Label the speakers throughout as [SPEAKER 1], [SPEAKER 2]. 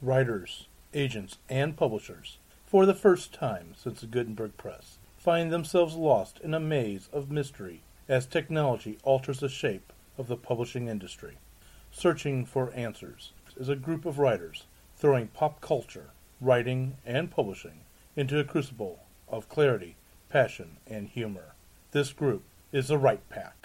[SPEAKER 1] writers, agents, and publishers, for the first time since the Gutenberg Press, find themselves lost in a maze of mystery as technology alters the shape of the publishing industry. Searching for Answers is a group of writers throwing pop culture, writing, and publishing into a crucible of clarity, passion, and humor. This group is the Write Pack.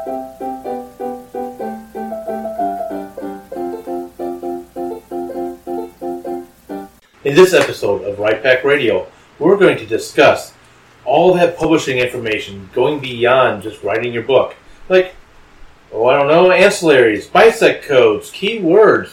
[SPEAKER 1] In this episode of Write Pack Radio, we're going to discuss all that publishing information going beyond just writing your book. Like, ancillaries, BISEC codes, keywords,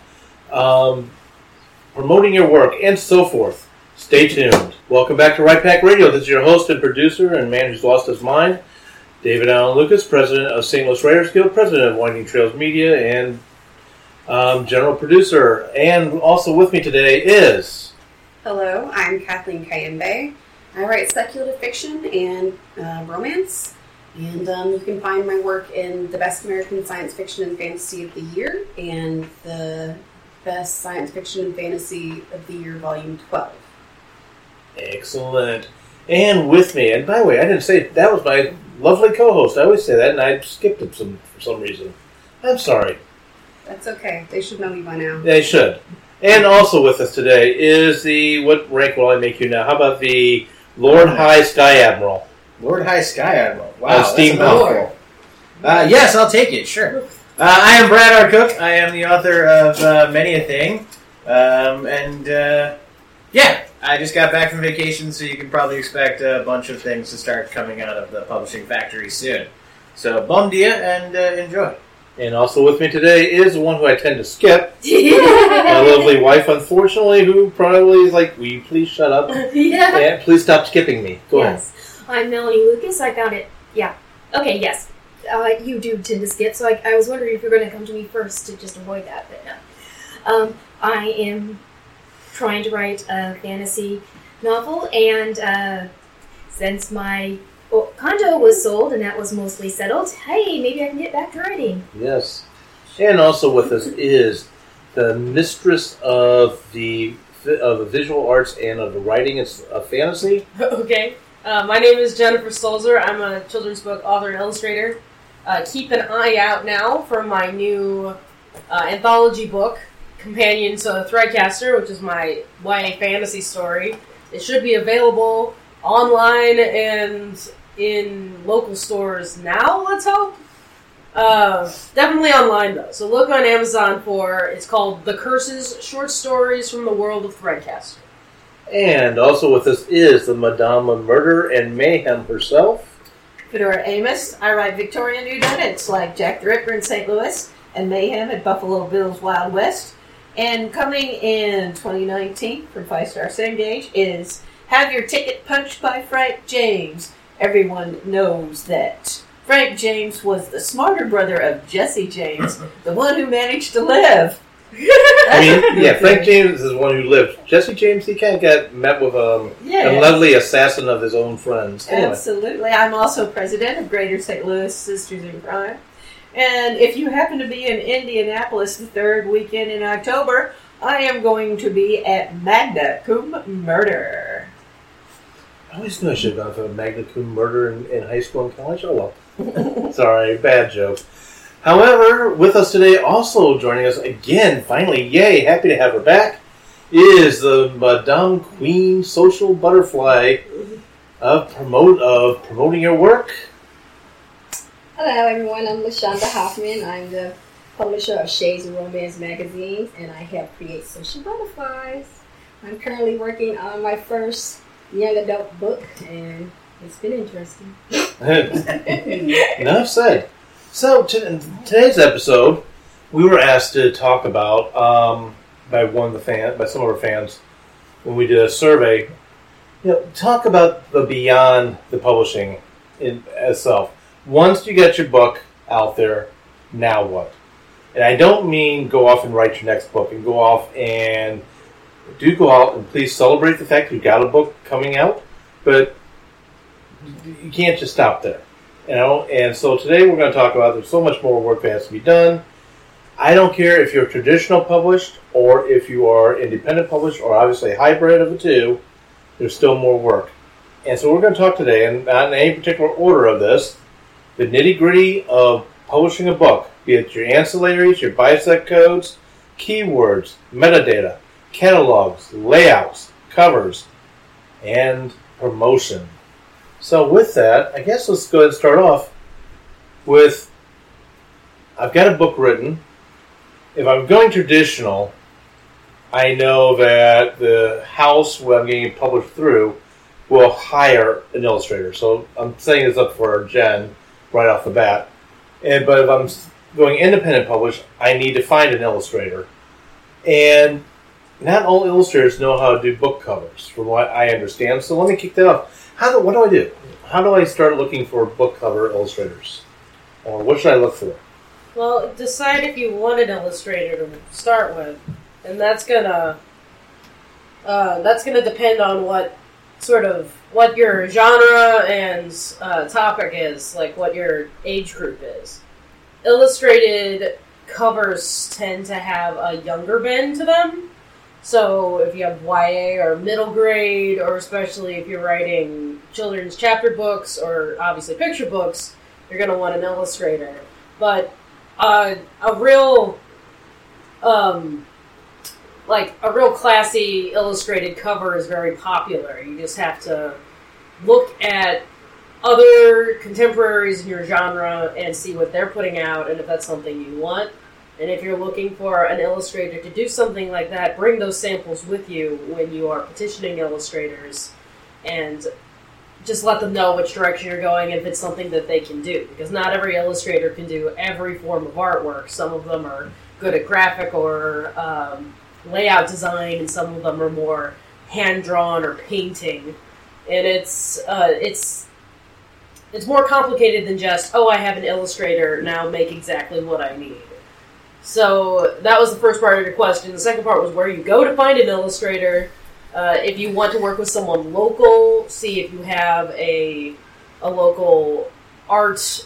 [SPEAKER 1] promoting your work, and so forth. Stay tuned. Welcome back to Write Pack Radio. This is your host and producer and man who's lost his mind, David Allen Lucas, president of St. Louis Writers Guild, president of Winding Trails Media, and general producer. And also with me today is...
[SPEAKER 2] Hello, I'm Kathleen Kayembe. I write speculative fiction and romance. And you can find my work in the Best American Science Fiction and Fantasy of the Year and the Best Science Fiction and Fantasy of the Year, Volume 12.
[SPEAKER 1] Excellent. And with me, and by the way, I didn't say that was my lovely co-host. I always say that, and I skipped it for some reason. I'm sorry.
[SPEAKER 2] That's okay. They should know me by now.
[SPEAKER 1] They should. And also with us today is what rank will I make you now? How about the Lord High Sky Admiral?
[SPEAKER 3] Lord High Sky Admiral. Wow, that's
[SPEAKER 1] a mouthful.
[SPEAKER 3] Yes, I'll take it, sure. I am Brad R. Cook. I am the author of Many a Thing. I just got back from vacation, so you can probably expect a bunch of things to start coming out of the publishing factory soon. So, bom dia, and enjoy.
[SPEAKER 1] And also with me today is the one who I tend to skip. My lovely wife, unfortunately, who probably is like, will you please shut up?
[SPEAKER 4] Yeah.
[SPEAKER 1] And please stop skipping me. Go ahead.
[SPEAKER 4] I'm Melanie Lucas. I got it. Yeah. Okay, yes. You do tend to skip, so I was wondering if you're going to come to me first to just avoid that, but no. I am trying to write a fantasy novel, and since my condo was sold and that was mostly settled, hey, maybe I can get back to writing.
[SPEAKER 1] Yes. And also with us is the mistress of the visual arts and of the writing. It's a fantasy.
[SPEAKER 5] Okay. My name is Jennifer Stolzer. I'm a children's book author and illustrator. Keep an eye out now for my new anthology book, Companion to Threadcaster, which is my YA fantasy story. It should be available online and in local stores now, let's hope. Definitely online, though. So look on Amazon it's called The Curses, Short Stories from the World of Threadcaster.
[SPEAKER 1] And also with us is the Madame of Murder and Mayhem herself.
[SPEAKER 6] Fedora Amos. I write Victorian whodunits like Jack the Ripper in St. Louis and Mayhem at Buffalo Bill's Wild West. And coming in 2019 from 5 Star Cengage is Have Your Ticket Punched by Frank James. Everyone knows that Frank James was the smarter brother of Jesse James, the one who managed to live.
[SPEAKER 1] Frank James is the one who lived. Jesse James, he kind of got met with a lovely assassin of his own friends. Anyway.
[SPEAKER 6] Absolutely. I'm also president of Greater St. Louis Sisters in Crime. And if you happen to be in Indianapolis the third weekend in October, I am going to be at Magna Cum Murder.
[SPEAKER 1] I always knew I should have gone for a Magna Cum Murder in high school and college. Oh well. Sorry, bad joke. However, with us today, also joining us again, finally, yay, happy to have her back, is the Madame Queen Social Butterfly of promoting your work.
[SPEAKER 7] Hello, everyone. I'm LaShonda Hoffman. I'm the publisher of Shades of Romance magazines, and I help create Social Butterflies. I'm currently working on my first young adult book, and it's been interesting.
[SPEAKER 1] Enough said. So, in today's episode, we were asked to talk about, by some of our fans, when we did a survey, talk about the beyond the publishing itself. Once you get your book out there, now what? And I don't mean go off and write your next book and go out and please celebrate the fact you've got a book coming out, but you can't just stop there. And so today we're going to talk about there's so much more work that has to be done. I don't care if you're traditional published or if you are independent published or obviously a hybrid of the two, there's still more work. And so we're going to talk today, and not in any particular order of this, the nitty-gritty of publishing a book, be it your ancillaries, your bisect codes, keywords, metadata, catalogs, layouts, covers, and promotion. So with that, I guess let's go ahead and start off with, I've got a book written. If I'm going traditional, I know that the house where I'm getting it published through will hire an illustrator. So I'm setting this up for Jen right off the bat. But if I'm going independent published, I need to find an illustrator. And not all illustrators know how to do book covers, from what I understand. So let me kick that off. What do I do? How do I start looking for book cover illustrators? Or what should I look for?
[SPEAKER 5] Well, decide if you want an illustrator to start with, and that's gonna depend on what your genre and topic is, like what your age group is. Illustrated covers tend to have a younger bend to them. So if you have YA or middle grade, or especially if you're writing children's chapter books or obviously picture books, you're going to want an illustrator. But a real classy illustrated cover is very popular. You just have to look at other contemporaries in your genre and see what they're putting out, and if that's something you want. And if you're looking for an illustrator to do something like that, bring those samples with you when you are petitioning illustrators, and just let them know which direction you're going if it's something that they can do. Because not every illustrator can do every form of artwork. Some of them are good at graphic or layout design, and some of them are more hand-drawn or painting. And it's more complicated than just, I have an illustrator, now make exactly what I need. So that was the first part of your question. The second part was where you go to find an illustrator. If you want to work with someone local, see if you have a local artist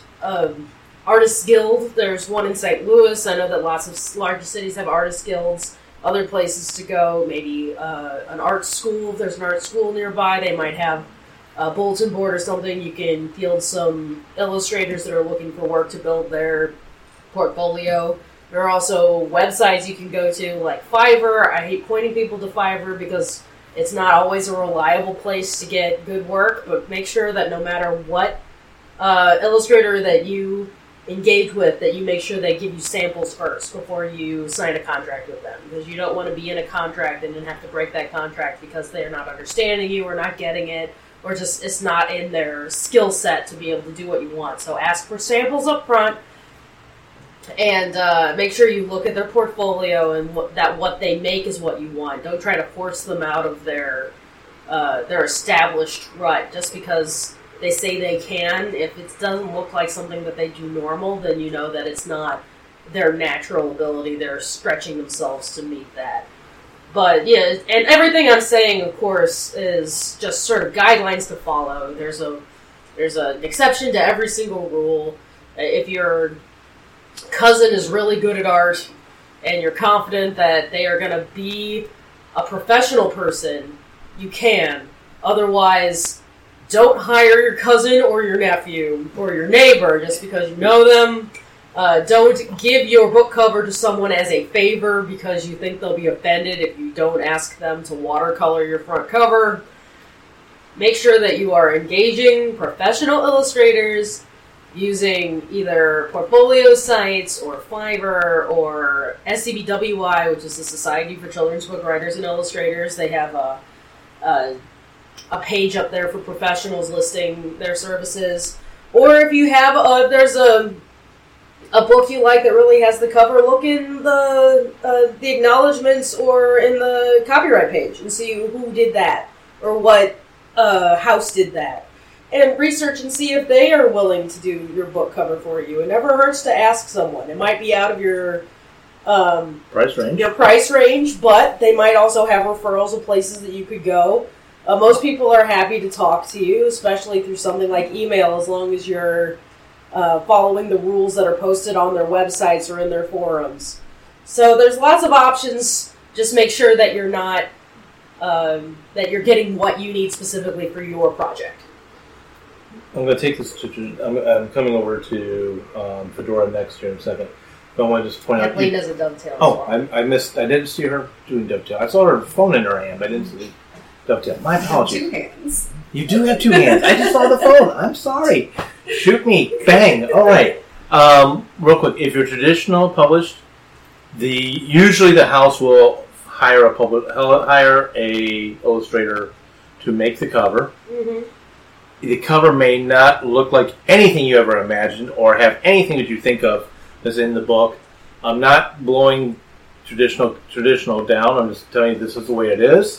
[SPEAKER 5] guild. There's one in St. Louis. I know that lots of larger cities have artist guilds. Other places to go, maybe an art school. If there's an art school nearby, they might have a bulletin board or something. You can field some illustrators that are looking for work to build their portfolio. There are also websites you can go to, like Fiverr. I hate pointing people to Fiverr because it's not always a reliable place to get good work, but make sure that no matter what illustrator that you engage with, that you make sure they give you samples first before you sign a contract with them, because you don't want to be in a contract and then have to break that contract because they're not understanding you or not getting it, or just it's not in their skill set to be able to do what you want. So ask for samples up front, and make sure you look at their portfolio and what they make is what you want. Don't try to force them out of their established rut just because they say they can. If it doesn't look like something that they do normal, then you know that it's not their natural ability. They're stretching themselves to meet that. But yeah, and everything I'm saying, of course, is just sort of guidelines to follow. There's an exception to every single rule. If your cousin is really good at art and you're confident that they are going to be a professional person, you can. Otherwise, don't hire your cousin or your nephew or your neighbor just because you know them. Don't give your book cover to someone as a favor because you think they'll be offended if you don't ask them to watercolor your front cover. Make sure that you are engaging professional illustrators using either portfolio sites or Fiverr or SCBWI, which is the Society for Children's Book Writers and Illustrators. They have a page up there for professionals listing their services. Or if you have there's a book you like that really has the cover, look in the acknowledgments or in the copyright page and see who did that or what house did that. And research and see if they are willing to do your book cover for you. It never hurts to ask someone. It might be out of your
[SPEAKER 1] price range.
[SPEAKER 5] Your price range, but they might also have referrals of places that you could go. Most people are happy to talk to you, especially through something like email, as long as you're following the rules that are posted on their websites or in their forums. So there's lots of options. Just make sure that you're not that you're getting what you need specifically for your project.
[SPEAKER 1] I'm going to take this to. I'm coming over to Fedora next year in a second. But I want to just point out.
[SPEAKER 5] Kathleen does a dovetail.
[SPEAKER 1] Oh, I missed. I didn't see her doing dovetail. I saw her phone in her hand, but I didn't see dovetail. My apologies.
[SPEAKER 2] 2 hands.
[SPEAKER 1] You do have 2 hands. I just saw the phone. I'm sorry. Shoot me. Bang. All right. Real quick, if you're traditional published, usually the house will hire a illustrator to make the cover.
[SPEAKER 5] Mm-hmm.
[SPEAKER 1] The cover may not look like anything you ever imagined or have anything that you think of that's in the book. I'm not blowing traditional down. I'm just telling you this is the way it is.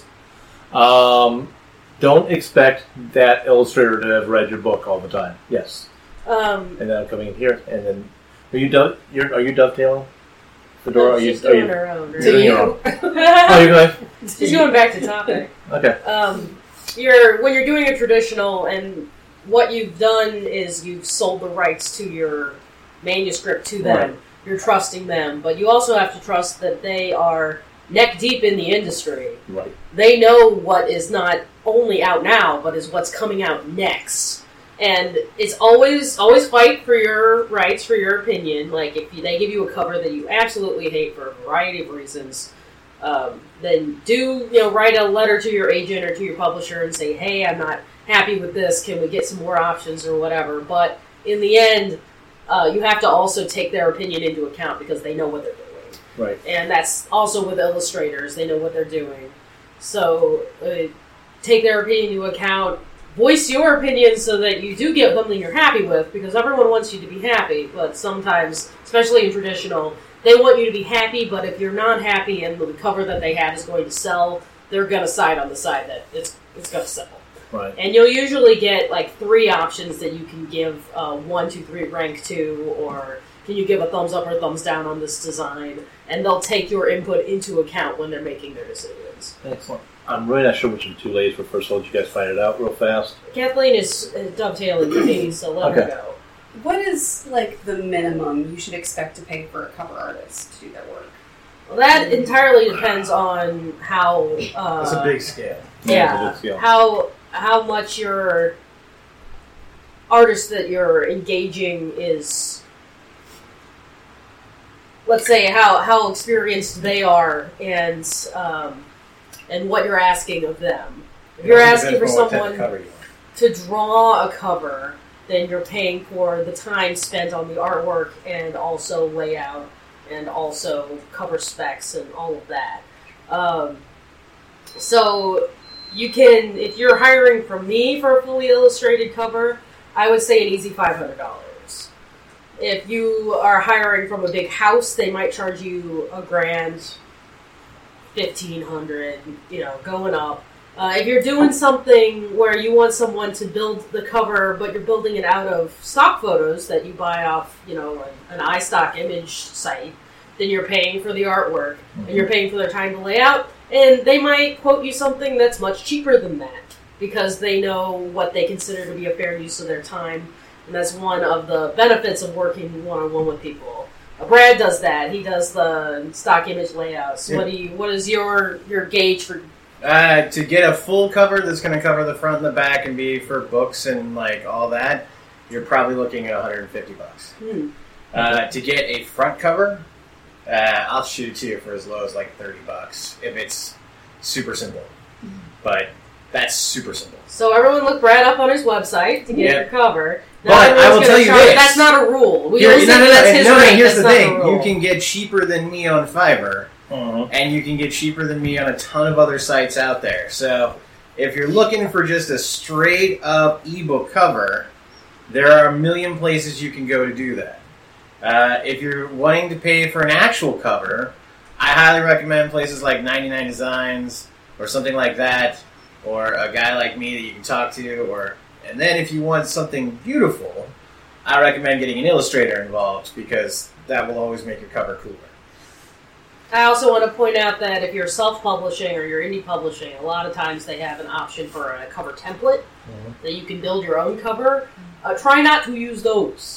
[SPEAKER 1] Don't expect that illustrator to have read your book all the time. Yes. And then I'm coming in here, and then are you dovetailing? Fedora,
[SPEAKER 5] No, she's doing her own. Right?
[SPEAKER 1] Doing your own. Oh, you're going.
[SPEAKER 5] She's going back to topic.
[SPEAKER 1] Okay.
[SPEAKER 5] When you're doing a traditional, and what you've done is you've sold the rights to your manuscript to them.
[SPEAKER 1] Right.
[SPEAKER 5] You're trusting them, but you also have to trust that they are neck deep in the industry.
[SPEAKER 1] Right.
[SPEAKER 5] They know what is not only out now, but is what's coming out next. And it's always fight for your rights, for your opinion. Like, if they give you a cover that you absolutely hate for a variety of reasons, then write a letter to your agent or to your publisher and say, hey, I'm not happy with this, can we get some more options or whatever. But in the end, you have to also take their opinion into account because they know what they're doing.
[SPEAKER 1] Right.
[SPEAKER 5] And that's also with illustrators. They know what they're doing. So take their opinion into account. Voice your opinion so that you do get something you're happy with, because everyone wants you to be happy, but sometimes, especially in traditional, they want you to be happy, but if you're not happy and the cover that they have is going to sell, they're going to side on the side that it's going to sell.
[SPEAKER 1] Right.
[SPEAKER 5] And you'll usually get like 3 options that you can give 1, 2, 3 rank to, or can you give a thumbs up or thumbs down on this design, and they'll take your input into account when they're making their decisions.
[SPEAKER 1] Excellent. I'm really not sure which of the 2 ladies were first. I'll let you guys find it out real fast.
[SPEAKER 5] Kathleen is dovetailing with me, so let her go.
[SPEAKER 2] What is, like, the minimum you should expect to pay for a cover artist to do their work?
[SPEAKER 5] Well, that entirely depends on how...
[SPEAKER 3] It's a big scale.
[SPEAKER 5] Yeah,
[SPEAKER 1] It's a big scale.
[SPEAKER 5] how much your artist that you're engaging is... Let's say how experienced they are and what you're asking of them. If you're asking for someone to draw a cover, then you're paying for the time spent on the artwork and also layout and also cover specs and all of that. So you can, if you're hiring from me for a fully illustrated cover, I would say an easy $500. If you are hiring from a big house, they might charge you $1,000, $1,500, going up. If you're doing something where you want someone to build the cover, but you're building it out of stock photos that you buy off, an iStock image site, then you're paying for the artwork, and you're paying for their time to lay out, and they might quote you something that's much cheaper than that, because they know what they consider to be a fair use of their time, and that's one of the benefits of working one-on-one with people. Brad does that. He does the stock image layouts. What is your gauge for?
[SPEAKER 3] To get a full cover that's going to cover the front and the back and be for books and like all that, you're probably looking at $150. To get a front cover, I'll shoot it to you for as low as like $30 if it's super simple. But that's super simple.
[SPEAKER 5] So everyone look Brad up on his website to get your cover.
[SPEAKER 3] But I will tell you this.
[SPEAKER 5] That's not a rule.
[SPEAKER 3] Here's the thing. You can get cheaper than me on Fiverr, and you can get cheaper than me on a ton of other sites out there. So if you're looking for just a straight up ebook cover, there are a million places you can go to do that. If you're wanting to pay for an actual cover, I highly recommend places like 99 Designs or something like that, or a guy like me that you can talk to, and then if you want something beautiful, I recommend getting an illustrator involved, because that will always make your cover cooler.
[SPEAKER 5] I also want to point out that if you're self-publishing or you're indie publishing, a lot of times they have an option for a cover template that you can build your own cover. Try not to use those.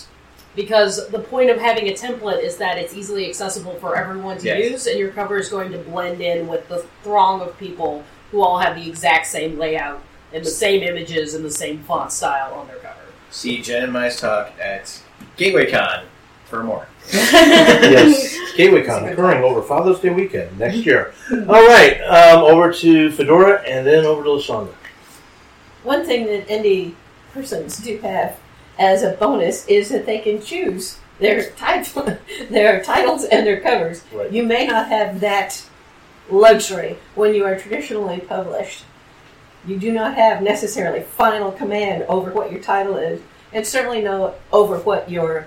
[SPEAKER 5] because the point of having a template is that it's easily accessible for everyone to use, and your cover is going to blend in with the throng of people who all have the exact same layout and the same images and the same font style on their cover.
[SPEAKER 3] See Jen and Mai's talk at GatewayCon for more.
[SPEAKER 1] Yes, GatewayCon occurring over Father's Day weekend next year. All right, over to Fedora and then over to LaShonda.
[SPEAKER 6] One thing that indie persons do have as a bonus is that they can choose their titles and their covers.
[SPEAKER 1] Right.
[SPEAKER 6] You may not have that luxury when you are traditionally published. You do not have necessarily final command over what your title is, and certainly not over what your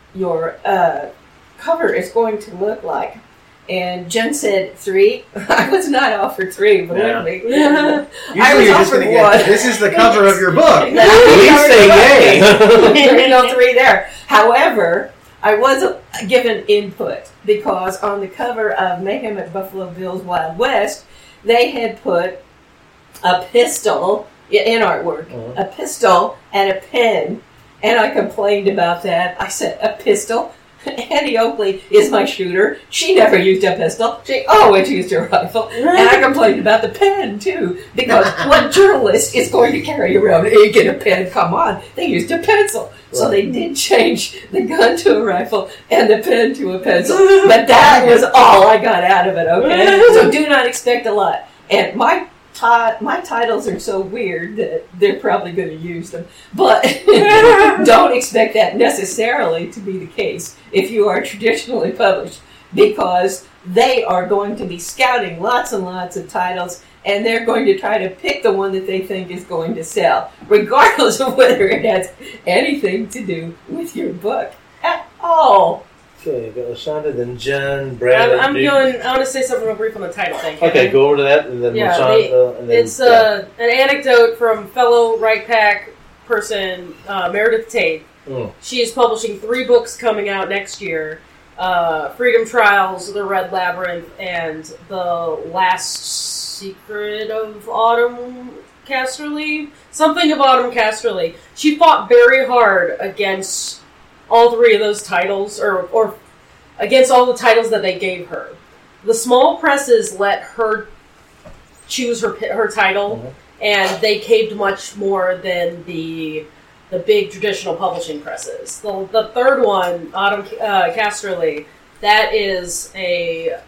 [SPEAKER 6] cover is going to look like. And Jen said 3. I was not offered 3, believe me.
[SPEAKER 3] Usually you're just going to get, this is the cover of your book.
[SPEAKER 1] Please say yay.
[SPEAKER 6] There's no 3 there. However, I was given input because on the cover of Mayhem at Buffalo Bill's Wild West, they had put a pistol in artwork, a pistol and a pen, and I complained about that. I said, a pistol? Annie Oakley is my shooter. She never used a pistol. She always used a rifle. And I complained about the pen, too, because what journalist is going to carry around ink and a pen? Come on. They used a pencil. So they did change the gun to a rifle and the pen to a pencil. But that was all I got out of it, okay? So do not expect a lot. And my titles are so weird that they're probably going to use them. But don't expect that necessarily to be the case if you are traditionally published, because they are going to be scouting lots and lots of titles, and they're going to try to pick the one that they think is going to sell, regardless of whether it has anything to do with your book at all.
[SPEAKER 1] Okay, go LaShonda, then Jen, Brad.
[SPEAKER 5] I want to say something real brief on the title thing.
[SPEAKER 1] Okay, go over to that, and then LaShonda, and then...
[SPEAKER 5] It's an anecdote from fellow Right Pack person, Meredith Tate. She is publishing 3 books coming out next year. Freedom Trials, The Red Labyrinth, and The Last Secret of Autumn Casterly? Something of Autumn Casterly. She fought very hard against all 3 of those titles, or against all the titles that they gave her. The small presses let her choose her title, and they caved much more than the big traditional publishing presses. The third one, Autumn Casterly, that is a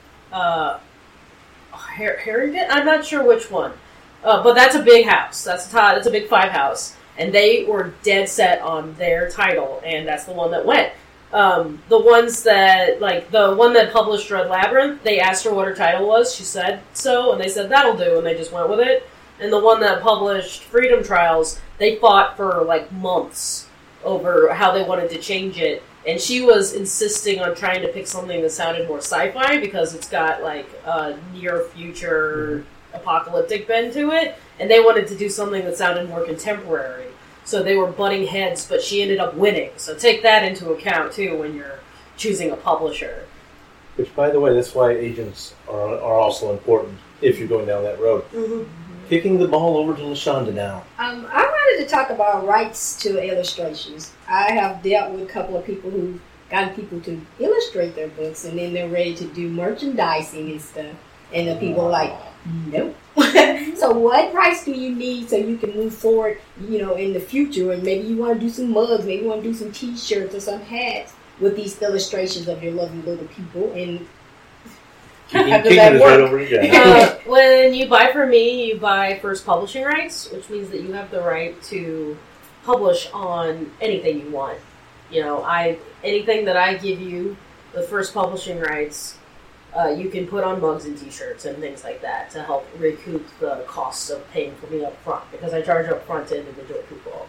[SPEAKER 5] Harrington? I'm not sure which one. But that's a big house. That's a big 5 house. And they were dead set on their title, and that's the one that went. The ones that, like, the one that published Red Labyrinth, they asked her what her title was. She said so, and they said, that'll do, and they just went with it. And the one that published Freedom Trials, they fought for, like, months over how they wanted to change it. And she was insisting on trying to pick something that sounded more sci-fi because it's got, like, a near-future apocalyptic bend to it. And they wanted to do something that sounded more contemporary. So they were butting heads, but she ended up winning. So take that into account, too, when you're choosing a publisher.
[SPEAKER 1] Which, by the way, that's why agents are also important if you're going down that road. Kicking the ball over to LaShonda now.
[SPEAKER 7] I wanted to talk about rights to illustrations. I have dealt with a couple of people who've gotten people to illustrate their books, and then they're ready to do merchandising and stuff. And the people are like, nope. So what rights do you need so you can move forward, in the future? And maybe you want to do some mugs, maybe you want to do some T-shirts or some hats with these illustrations of your lovely little people. And how does that work?
[SPEAKER 5] When you buy from me, you buy first publishing rights, which means that you have the right to publish on anything you want. Anything that I give you, the first publishing rights, you can put on mugs and T-shirts and things like that to help recoup the costs of paying for me up front, because I charge up front to individual people.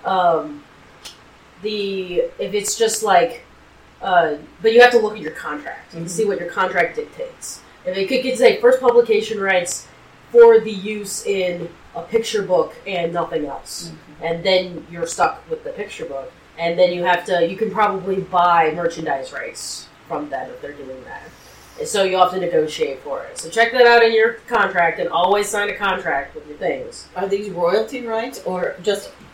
[SPEAKER 5] If it's just like, but you have to look at your contract and see what your contract dictates. If it could say first publication rights for the use in a picture book and nothing else, and then you're stuck with the picture book, and then you can probably buy merchandise rights from them if they're doing that. And so you have to negotiate for it. So check that out in your contract, and always sign a contract with your things.
[SPEAKER 6] Are these royalty rights or just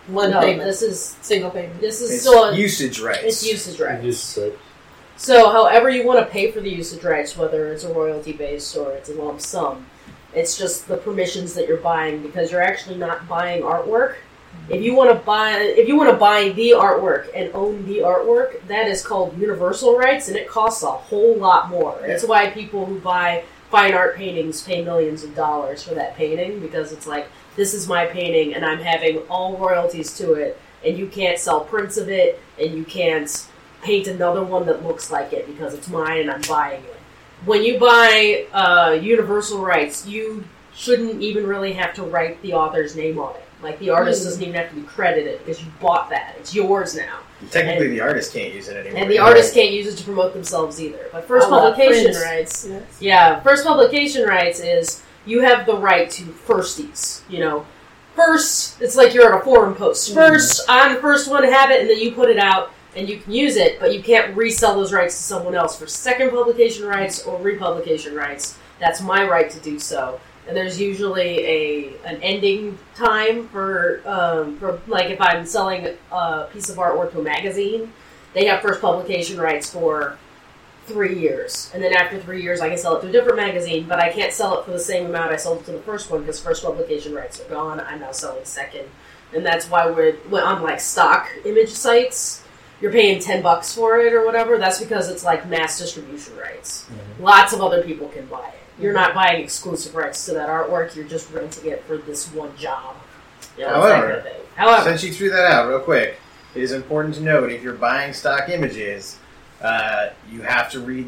[SPEAKER 6] One
[SPEAKER 5] No,
[SPEAKER 6] payment.
[SPEAKER 5] this is
[SPEAKER 6] Single payment.
[SPEAKER 5] this is
[SPEAKER 3] It's
[SPEAKER 5] still
[SPEAKER 3] usage rights.
[SPEAKER 5] it's usage rights.
[SPEAKER 1] Just,
[SPEAKER 5] So, however you want to pay for the usage rights, whether it's a royalty base or it's a lump sum, it's just the permissions that you're buying because you're actually not buying artwork. If you want to buy the artwork and own the artwork, that is called universal rights, and it costs a whole lot more.
[SPEAKER 3] Yeah.
[SPEAKER 5] That's why people who buy fine art paintings pay millions of dollars for that painting because it's like, this is my painting, and I'm having all royalties to it, and you can't sell prints of it, and you can't paint another one that looks like it because it's mine and I'm buying it. When you buy universal rights, you shouldn't even really have to write the author's name on it. Like, the artist doesn't even have to be credited because you bought that. It's yours now.
[SPEAKER 3] Technically, the artist can't use it anymore.
[SPEAKER 5] And the artist can't use it to promote themselves either. But first publication
[SPEAKER 6] prints.
[SPEAKER 5] rights...
[SPEAKER 6] Yes.
[SPEAKER 5] Yeah, first publication rights is you have the right to firsties. First, it's like you're at a forum post. First, I'm the first one to have it, and then you put it out, and you can use it, but you can't resell those rights to someone else. For second publication rights or republication rights, that's my right to do so. And there's usually an ending time for like if I'm selling a piece of artwork to a magazine, they have first publication rights for 3 years. And then after 3 years, I can sell it to a different magazine, but I can't sell it for the same amount I sold it to the first one because first publication rights are gone. I'm now selling second. And that's why we're on like stock image sites, you're paying $10 for it or whatever. That's because it's like mass distribution rights. Mm-hmm. Lots of other people can buy it. You're not buying exclusive rights to that artwork. You're just renting it for this one job.
[SPEAKER 3] However,
[SPEAKER 5] However,
[SPEAKER 3] since you threw that out real quick, it is important to note if you're buying stock images, you have to read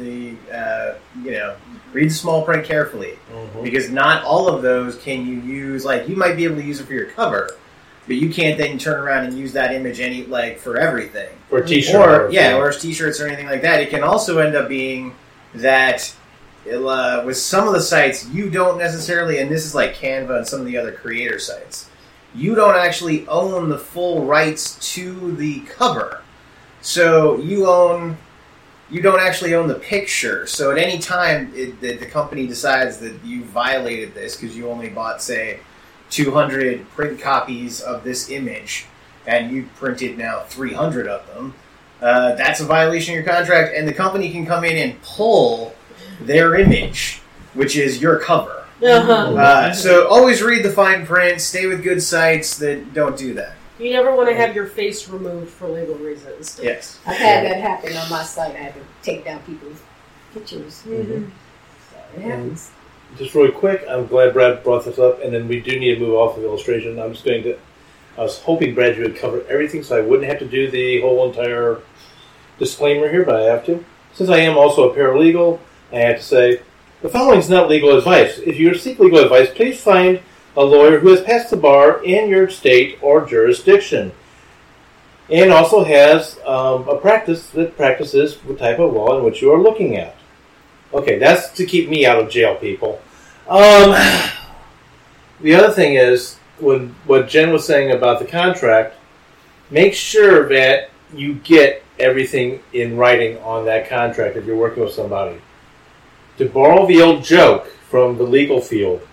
[SPEAKER 3] read the small print carefully because not all of those can you use. Like, you might be able to use it for your cover, but you can't then turn around and use that image for everything.
[SPEAKER 1] or a t-shirt.
[SPEAKER 3] Or as t-shirts or anything like that. It can also end up being that with some of the sites, you don't necessarily, and this is like Canva and some of the other creator sites, you don't actually own the full rights to the cover. So you don't actually own the picture. So at any time the company decides that you violated this because you only bought, say, 200 print copies of this image, and you printed now 300 of them, that's a violation of your contract, and the company can come in and pull their image, which is your cover. So always read the fine print, stay with good sites that don't do that.
[SPEAKER 5] you never want to have your face removed for legal reasons.
[SPEAKER 3] Yes.
[SPEAKER 7] I've had that happen on my site. I had to take down people's pictures.
[SPEAKER 1] Mm-hmm.
[SPEAKER 7] So it happens.
[SPEAKER 1] Just really quick, I'm glad Brad brought this up, and then we do need to move off of illustration. I was hoping, Brad, you would cover everything so I wouldn't have to do the whole entire disclaimer here, but I have to. Since I am also a paralegal, I have to say, the following is not legal advice. If you seek legal advice, please find a lawyer who has passed the bar in your state or jurisdiction, and also has a practice that practices the type of law in which you are looking at. Okay, that's to keep me out of jail, people. The other thing is, what Jen was saying about the contract, make sure that you get everything in writing on that contract if you're working with somebody. To borrow the old joke from the legal field,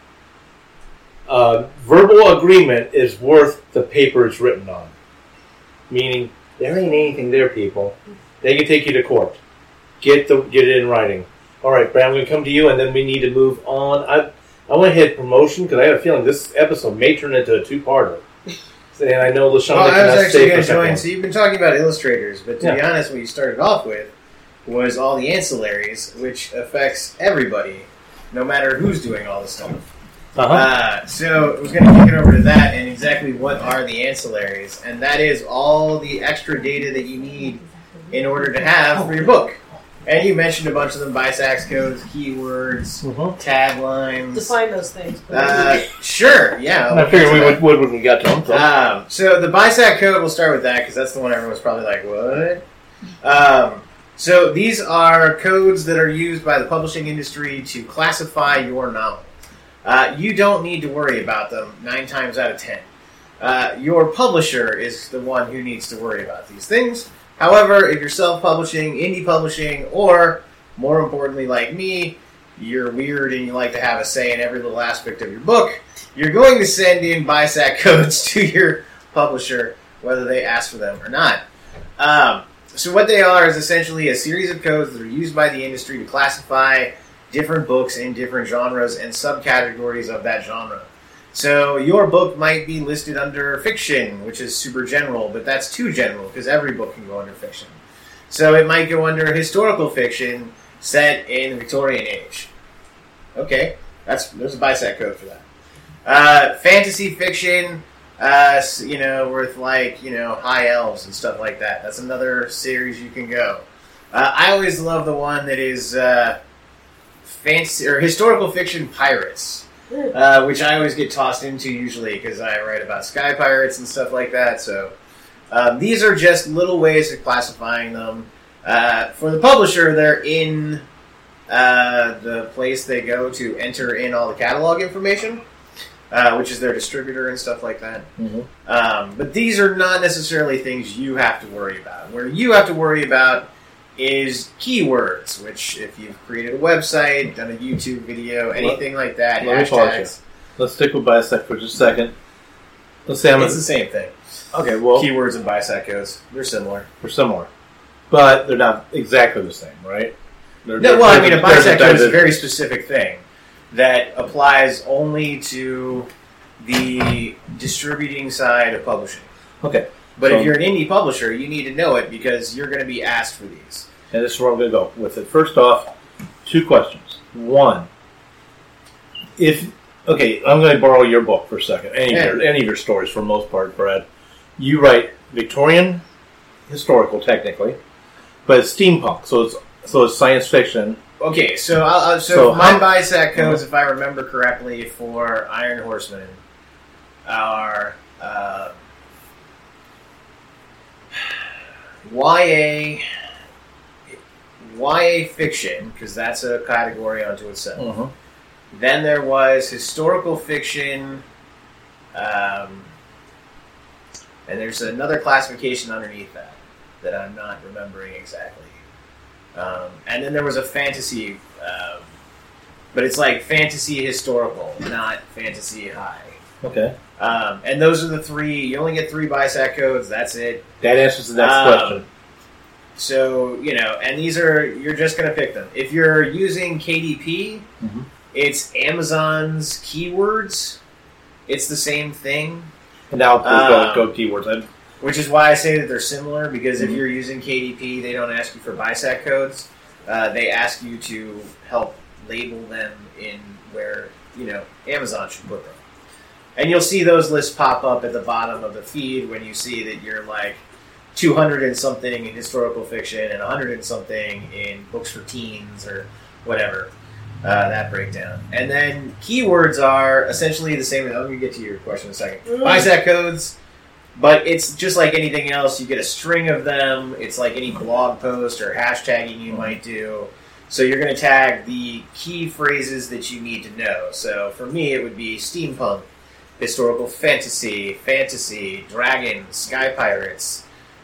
[SPEAKER 1] verbal agreement is worth the paper it's written on. Meaning, there ain't anything there, people. They can take you to court. Get it in writing. All right, Brad, I'm going to come to you, and then we need to move on. I want to hit promotion because I have a feeling this episode may turn into a two-parter. And I know LaShonda cannot stay for a second.
[SPEAKER 3] So you've been talking about illustrators, but to be honest, what you started off with was all the ancillaries, which affects everybody, no matter who's doing all this stuff. So I was going to kick it over to that and exactly what are the ancillaries, and that is all the extra data that you need in order to have for your book. And you mentioned a bunch of them: BISAC codes, keywords, taglines.
[SPEAKER 5] Define those things.
[SPEAKER 3] Sure, yeah.
[SPEAKER 1] I figured we would when we got to them.
[SPEAKER 3] So the BISAC code, we'll start with that because that's the one everyone's probably like, what? So these are codes that are used by the publishing industry to classify your novel. You don't need to worry about them 9 times out of 10. Your publisher is the one who needs to worry about these things. However, if you're self-publishing, indie publishing, or, more importantly, like me, you're weird and you like to have a say in every little aspect of your book, you're going to send in BISAC codes to your publisher whether they ask for them or not. So what they are is essentially a series of codes that are used by the industry to classify different books in different genres and subcategories of that genre. So your book might be listed under fiction, which is super general, but that's too general because every book can go under fiction. So it might go under historical fiction set in the Victorian age. Okay, there's a BISAC code for that. Fantasy fiction, with high elves and stuff like that. That's another series you can go. I always love the one that is fantasy or historical fiction pirates, which I always get tossed into usually because I write about sky pirates and stuff like that. So these are just little ways of classifying them. For the publisher, they're in the place they go to enter in all the catalog information, which is their distributor and stuff like that. Mm-hmm. But these are not necessarily things you have to worry about. Where you have to worry about is keywords, which if you've created a website, done a YouTube video, anything like that, hashtags.
[SPEAKER 1] Let's stick with BISAC for just a second.
[SPEAKER 3] Let's say it's the same thing.
[SPEAKER 1] Okay, well...
[SPEAKER 3] Keywords and BISAC codes, they're similar.
[SPEAKER 1] But they're not exactly the same, right?
[SPEAKER 3] A BISAC code is a very specific thing that applies only to the distributing side of publishing.
[SPEAKER 1] Okay.
[SPEAKER 3] But if you're an indie publisher, you need to know it because you're going to be asked for these.
[SPEAKER 1] And this is where I'm going to go with it. First off, 2 questions. 1, I'm going to borrow your book for a second. Any of your stories, for the most part, Brad. You write Victorian historical, technically, but it's steampunk, so it's science fiction.
[SPEAKER 3] Okay, so my BISAC codes, if I remember correctly, for Iron Horsemen are YA fiction, because that's a category unto itself. Mm-hmm. Then there was historical fiction, and there's another classification underneath that I'm not remembering exactly. And then there was a fantasy, but it's like fantasy historical, not fantasy high.
[SPEAKER 1] Okay.
[SPEAKER 3] And those are the 3. You only get 3 BISAC codes. That's it.
[SPEAKER 1] That answers the next question.
[SPEAKER 3] So, and these are, you're just going to pick them. If you're using KDP, mm-hmm. It's Amazon's keywords. It's the same thing.
[SPEAKER 1] And now go keywords.
[SPEAKER 3] Which is why I say that they're similar, because if you're using KDP, they don't ask you for BISAC codes. They ask you to help label them in where, Amazon should put them. And you'll see those lists pop up at the bottom of the feed when you see that you're like 200 and something in historical fiction and 100 and something in books for teens or whatever, that breakdown. And then keywords are essentially the same. I'm going to get to your question in a second. BISAC codes, but it's just like anything else. You get a string of them. It's like any blog post or hashtagging you might do. So you're going to tag the key phrases that you need to know. So for me, it would be steampunk, historical fantasy, dragons, sky pirates,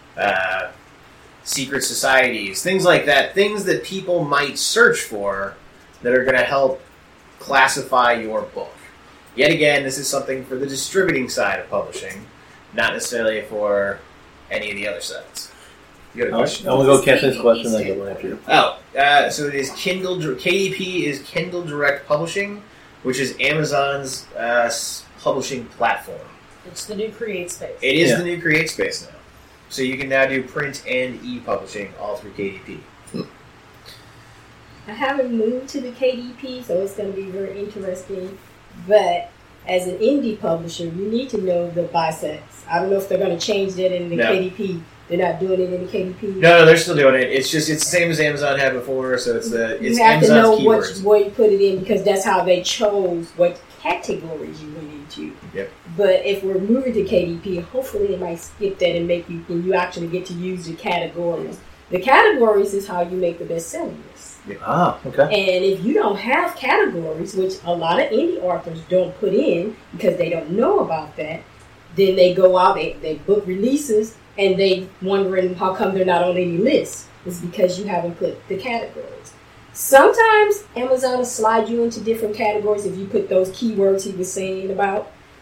[SPEAKER 3] secret societies, things like that. Things that people might search for that are going to help classify your book. Yet again, this is something for the distributing side of publishing, not necessarily for any of the other sides. You got a question?
[SPEAKER 1] I'm going to go Kathleen's question and then go after you.
[SPEAKER 3] So it is Kindle. KDP is Kindle Direct Publishing, which is Amazon's publishing platform.
[SPEAKER 5] It's the new CreateSpace.
[SPEAKER 3] It is the new CreateSpace now. So you can now do print and e-publishing all through KDP.
[SPEAKER 7] I haven't moved to the KDP, so it's going to be very interesting. But as an indie publisher, you need to know the BISACs. I don't know if they're going to change that in the KDP. They're not doing it in the KDP.
[SPEAKER 3] No, they're still doing it. It's the same as Amazon had before. So it's
[SPEAKER 7] you have
[SPEAKER 3] Amazon's
[SPEAKER 7] to know
[SPEAKER 3] keywords.
[SPEAKER 7] where you put it in, because that's how they chose what categories you went into.
[SPEAKER 3] Yep.
[SPEAKER 7] But if we're moving to KDP, hopefully they might skip that and make you actually get to use the categories. The categories is how you make the best-selling list.
[SPEAKER 1] Ah, okay.
[SPEAKER 7] And if you don't have categories, which a lot of indie authors don't put in because they don't know about that, then they go out, they book releases, and they wondering how come they're not on any list. It's because you haven't put the categories. Sometimes Amazon will slide you into different categories if you put those keywords he was saying about.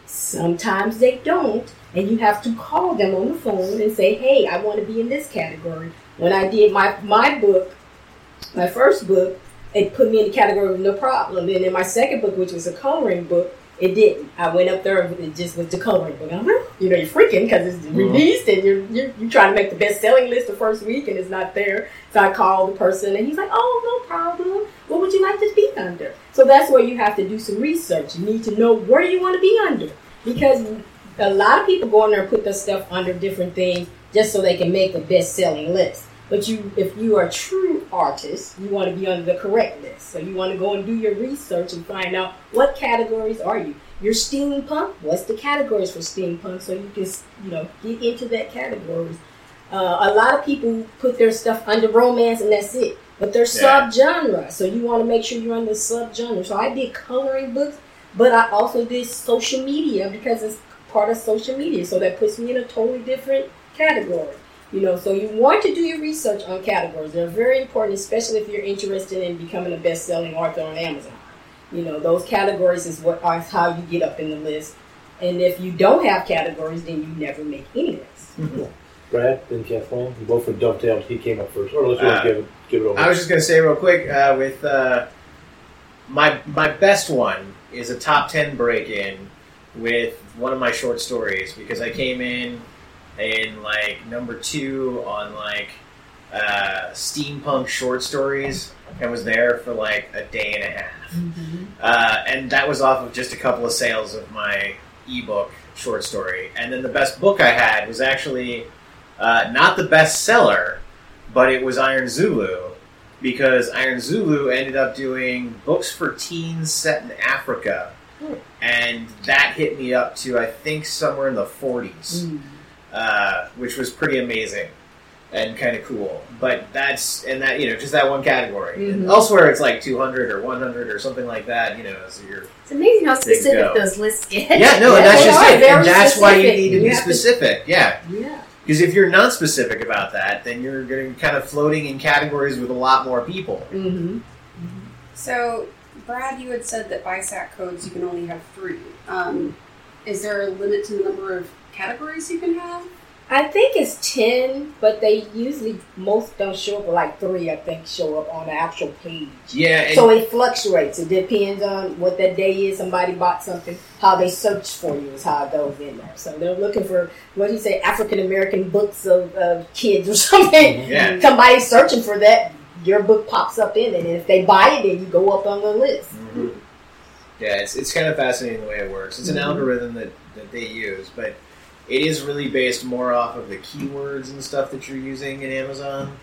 [SPEAKER 7] Sometimes they don't, and you have to call them on the phone and say, hey, I want to be in this category. When I did my book, my first book, it put me in the category with no problem. And in my second book, which was a coloring book, it didn't. I went up there and it just was the coloring book. I'm like, you're freaking because it's released and you're trying to make the best-selling list the first week and it's not there. So I called the person and he's like, oh, no problem. What would you like to be under? So that's where you have to do some research. You need to know where you want to be under, because a lot of people go in there and put their stuff under different things just so they can make a best-selling list. But if you are a true artist, you want to be under the correct list. So you want to go and do your research and find out what categories are you. You're steampunk. What's the categories for steampunk? So you can, get into that categories. A lot of people put their stuff under romance and that's it. But they're subgenre. So you want to make sure you're under subgenre. So I did coloring books, but I also did social media because it's part of social media. So that puts me in a totally different category. So you want to do your research on categories. They're very important, especially if you're interested in becoming a best-selling author on Amazon. Those categories is how you get up in the list. And if you don't have categories, then you never make any list.
[SPEAKER 1] Mm-hmm. Brad, then Kathleen, you both were dovetailed. He came up first. Or let's give it over.
[SPEAKER 3] I was just going to say real quick, with my best one is a top 10 break-in with one of my short stories, because I came in number 2 on steampunk short stories and was there for a day and a half. Mm-hmm. And that was off of just a couple of sales of my ebook short story. And then the best book I had was actually not the best seller, but it was Iron Zulu, because Iron Zulu ended up doing books for teens set in Africa. And that hit me up to, I think, somewhere in the 40s. Mm. Which was pretty amazing and kind of cool. But just that one category. Mm-hmm. And elsewhere, it's 200 or 100 or something like that. So
[SPEAKER 4] it's amazing how specific those lists get.
[SPEAKER 3] Yeah, no, and that's just it. And that's why you need to be specific. Yeah. Because if you're not specific about that, then you're going to kind of floating in categories with a lot more people.
[SPEAKER 2] Mm-hmm. Mm-hmm. So, Brad, you had said that BISAC codes you can only have 3. Is there a limit to the number of categories you can have?
[SPEAKER 7] I think it's 10, but they usually, most don't show up, 3 I think show up on the actual page.
[SPEAKER 3] Yeah.
[SPEAKER 7] So it fluctuates. It depends on what that day is. Somebody bought something. How they search for you is how it goes in there. So they're looking for, African American books of kids or something.
[SPEAKER 3] Yeah.
[SPEAKER 7] Somebody's searching for that. Your book pops up in it. And if they buy it, then you go up on the list.
[SPEAKER 3] Mm-hmm. Yeah, it's kind of fascinating the way it works. It's an algorithm that they use, but it is really based more off of the keywords and stuff that you're using in Amazon.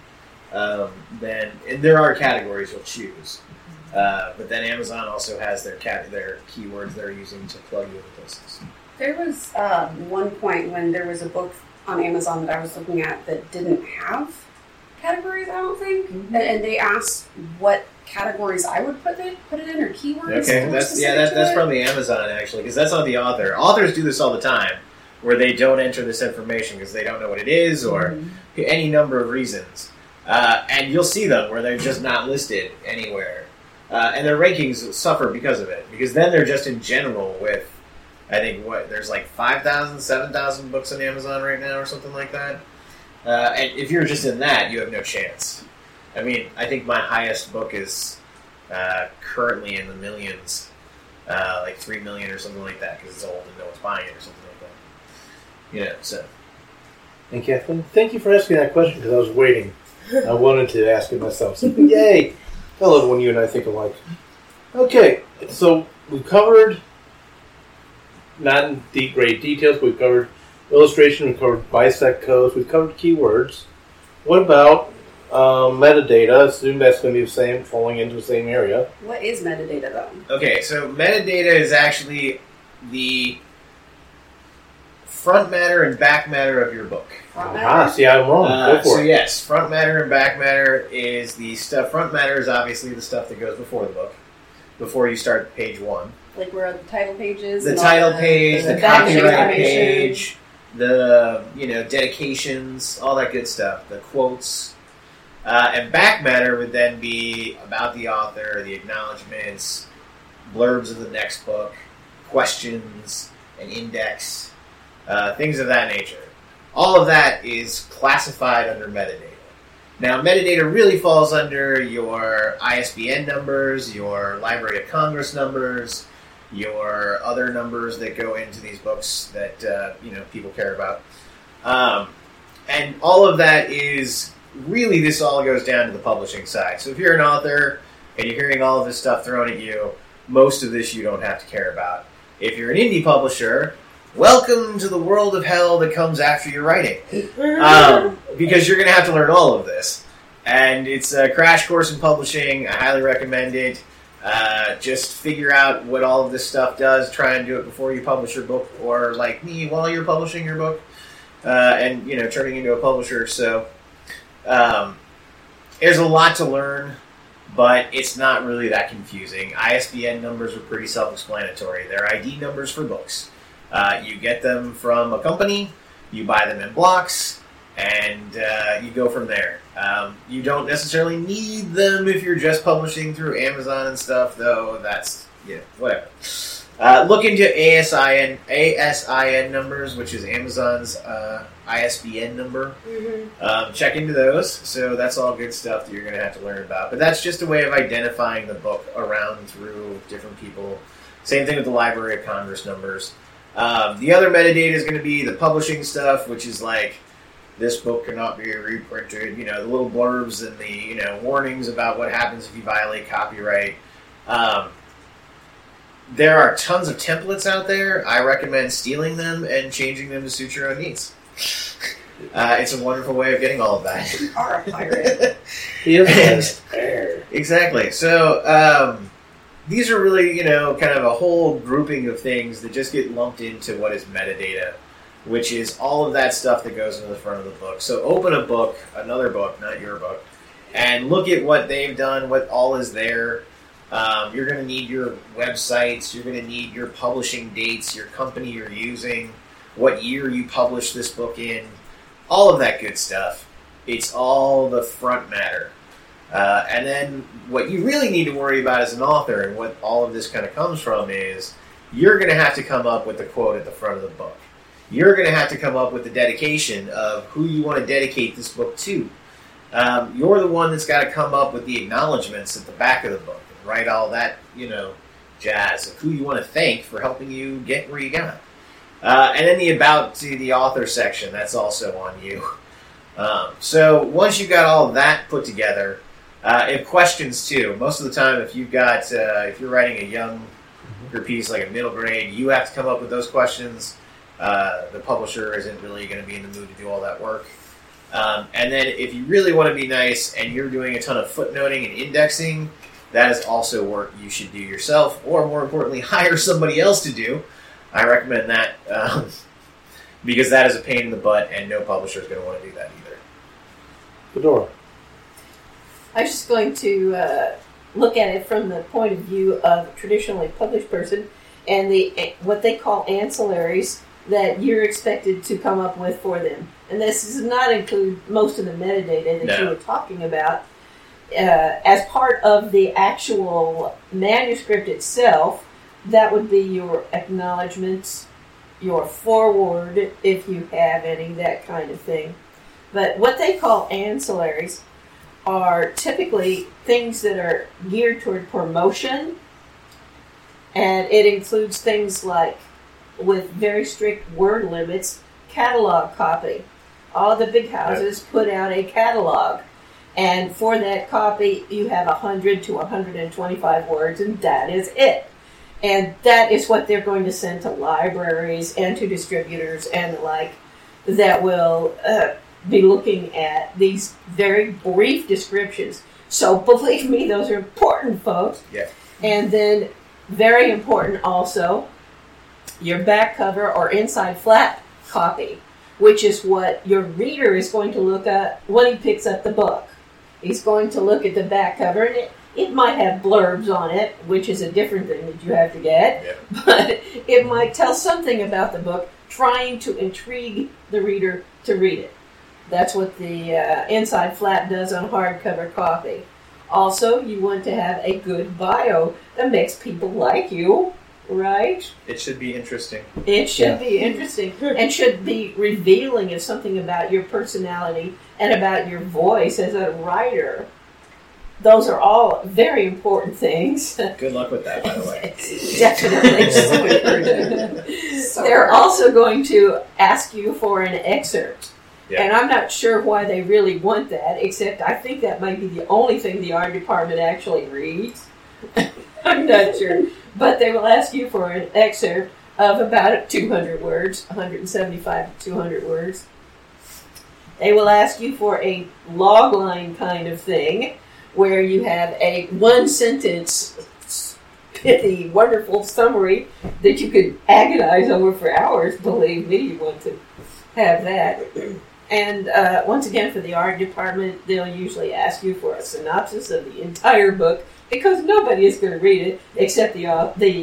[SPEAKER 3] And there are categories you'll choose, but then Amazon also has their keywords they're using to plug you into places.
[SPEAKER 2] There was one point when there was a book on Amazon that I was looking at that didn't have categories, I don't think, and they asked what categories I would put it in, or keywords.
[SPEAKER 3] Okay, that's probably Amazon actually, because that's not the author. Authors do this all the time, where they don't enter this information because they don't know what it is, or any number of reasons. And you'll see them where they're just not listed anywhere. And their rankings suffer because of it, because then they're just in general with, I think, there's 5,000, 7,000 books on Amazon right now or something like that. And if you're just in that, you have no chance. I mean, I think my highest book is currently in the millions, 3 million or something like that, because it's old and no one's buying it or something like that. So.
[SPEAKER 1] And Kathleen, thank you for asking that question, because I was waiting. I wanted to ask it myself. So, yay! I love when you and I think alike. Okay, so we've covered, not in great details, but we've covered illustration, we've covered BISAC codes, we've covered keywords. What about metadata? I assume that's going to be the same, falling into the same area.
[SPEAKER 2] What is metadata, though?
[SPEAKER 3] Okay, so metadata is actually the front matter and back matter of your book.
[SPEAKER 1] See, I'm wrong. Go for it.
[SPEAKER 3] So yes, front matter and back matter is the stuff. Front matter is obviously the stuff that goes before the book, before you start page 1.
[SPEAKER 2] Like where the title page is?
[SPEAKER 3] The title page, the copyright page, the dedications, all that good stuff, the quotes. And back matter would then be about the author, the acknowledgments, blurbs of the next book, questions, an index, things of that nature. All of that is classified under metadata. Now, metadata really falls under your ISBN numbers, your Library of Congress numbers, your other numbers that go into these books that people care about. And all of that is really, this all goes down to the publishing side. So if you're an author and you're hearing all of this stuff thrown at you, most of this you don't have to care about. If you're an indie publisher, welcome to the world of hell that comes after your writing. Because you're going to have to learn all of this. And it's a crash course in publishing. I highly recommend it. Just figure out what all of this stuff does. Try and do it before you publish your book, or like me, while you're publishing your book, and turning into a publisher. So there's a lot to learn, but it's not really that confusing. ISBN numbers are pretty self-explanatory. They're ID numbers for books. You get them from a company, you buy them in blocks, and you go from there. You don't necessarily need them if you're just publishing through Amazon and stuff, though. That's, whatever. Look into ASIN numbers, which is Amazon's ISBN number. Mm-hmm. Check into those. So that's all good stuff that you're going to have to learn about. But that's just a way of identifying the book around through different people. Same thing with the Library of Congress numbers. The other metadata is going to be the publishing stuff, which is like, this book cannot be reprinted, the little blurbs and the, warnings about what happens if you violate copyright. There are tons of templates out there. I recommend stealing them and changing them to suit your own needs. It's a wonderful way of getting all of that.
[SPEAKER 2] You are a pirate.
[SPEAKER 3] Exactly. So, these are really, kind of a whole grouping of things that just get lumped into what is metadata, which is all of that stuff that goes into the front of the book. So open a book, another book, not your book, and look at what they've done, what all is there. You're going to need your websites, you're going to need your publishing dates, your company you're using, what year you published this book in, all of that good stuff. It's all the front matter. And then what you really need to worry about as an author, and what all of this kind of comes from, is you're going to have to come up with the quote at the front of the book. You're going to have to come up with the dedication of who you want to dedicate this book to. You're the one that's got to come up with the acknowledgments at the back of the book and write all that, jazz of who you want to thank for helping you get where you got. And then the about to the author section, that's also on you. So once you've got all of that put together, if questions too, most of the time if you've got, if you're writing a younger piece like a middle grade, you have to come up with those questions. The publisher isn't really going to be in the mood to do all that work. And then if you really want to be nice and you're doing a ton of footnoting and indexing, that is also work you should do yourself, or more importantly, hire somebody else to do. I recommend that because that is a pain in the butt, and no publisher is going to want to do that either.
[SPEAKER 1] Fedora.
[SPEAKER 6] I was just going to look at it from the point of view of a traditionally published person and what they call ancillaries that you're expected to come up with for them. And this does not include most of the metadata that you were talking about. As part of the actual manuscript itself, that would be your acknowledgments, your foreword, if you have any, that kind of thing. But what they call ancillaries are typically things that are geared toward promotion, and it includes things like, with very strict word limits, catalog copy. All the big houses put out a catalog, and for that copy you have 100 to 125 words, and that is it. And that is what they're going to send to libraries and to distributors and the like that will be looking at these very brief descriptions. So believe me, those are important, folks.
[SPEAKER 3] Yeah.
[SPEAKER 6] And then very important also, your back cover or inside flap copy, which is what your reader is going to look at when he picks up the book. He's going to look at the back cover, and it might have blurbs on it, which is a different thing that you have to get, but it might tell something about the book, trying to intrigue the reader to read it. That's what the inside flap does on hardcover copy. Also, you want to have a good bio that makes people like you right?
[SPEAKER 3] It should be interesting.
[SPEAKER 6] It should be interesting and should be revealing of something about your personality and about your voice as a writer. Those are all very important things.
[SPEAKER 3] Good luck with that, by the way.
[SPEAKER 6] Definitely. They're also going to ask you for an excerpt.
[SPEAKER 3] Yeah.
[SPEAKER 6] And I'm not sure why they really want that, except I think that might be the only thing the art department actually reads. I'm not sure. But they will ask you for an excerpt of about 200 words, 175 to 200 words. They will ask you for a logline kind of thing, where you have a one-sentence, pithy, wonderful summary that you could agonize over for hours. Believe me, you want to have that. And once again, for the art department, they'll usually ask you for a synopsis of the entire book, because nobody is going to read it except the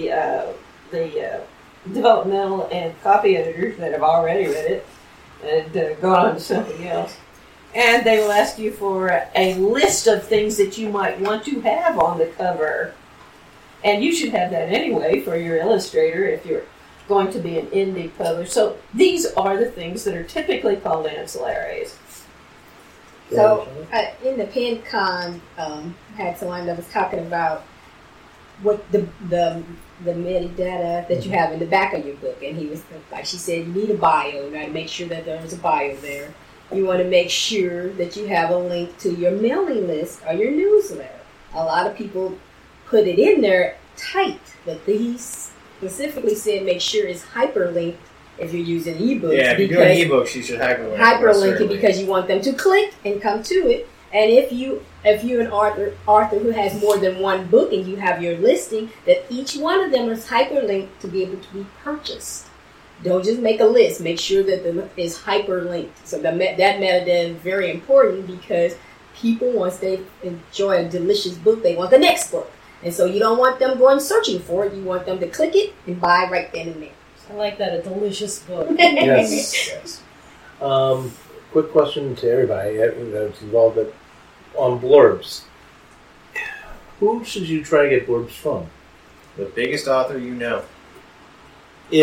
[SPEAKER 6] developmental and copy editors that have already read it and gone on to something else. And they will ask you for a list of things that you might want to have on the cover. And you should have that anyway for your illustrator if you're going to be an indie publisher. So these are the things that are typically called ancillaries.
[SPEAKER 7] So in the PenCon, I had someone that was talking about what the metadata that you have in the back of your book, and he was like, she said, you need a bio. You got to make sure that there's a bio there. You want to make sure that you have a link to your mailing list or your newsletter. A lot of people put it in there tight, but he specifically said make sure it's hyperlinked if you're using ebooks.
[SPEAKER 3] Yeah, if you're doing ebooks, you should
[SPEAKER 7] hyperlink it because you want them to click and come to it. And if you're an author who has more than one book and you have your listing, that each one of them is hyperlinked to be able to be purchased. Don't just make a list. Make sure that it's hyperlinked. So that metadata is very important because people, once they enjoy a delicious book, they want the next book. And so you don't want them going searching for it. You want them to click it and buy right then and there.
[SPEAKER 5] I like that, a delicious book.
[SPEAKER 1] Yes. Quick question to everybody that's involved on blurbs. Who should you try to get blurbs from?
[SPEAKER 3] The biggest author you know.
[SPEAKER 1] So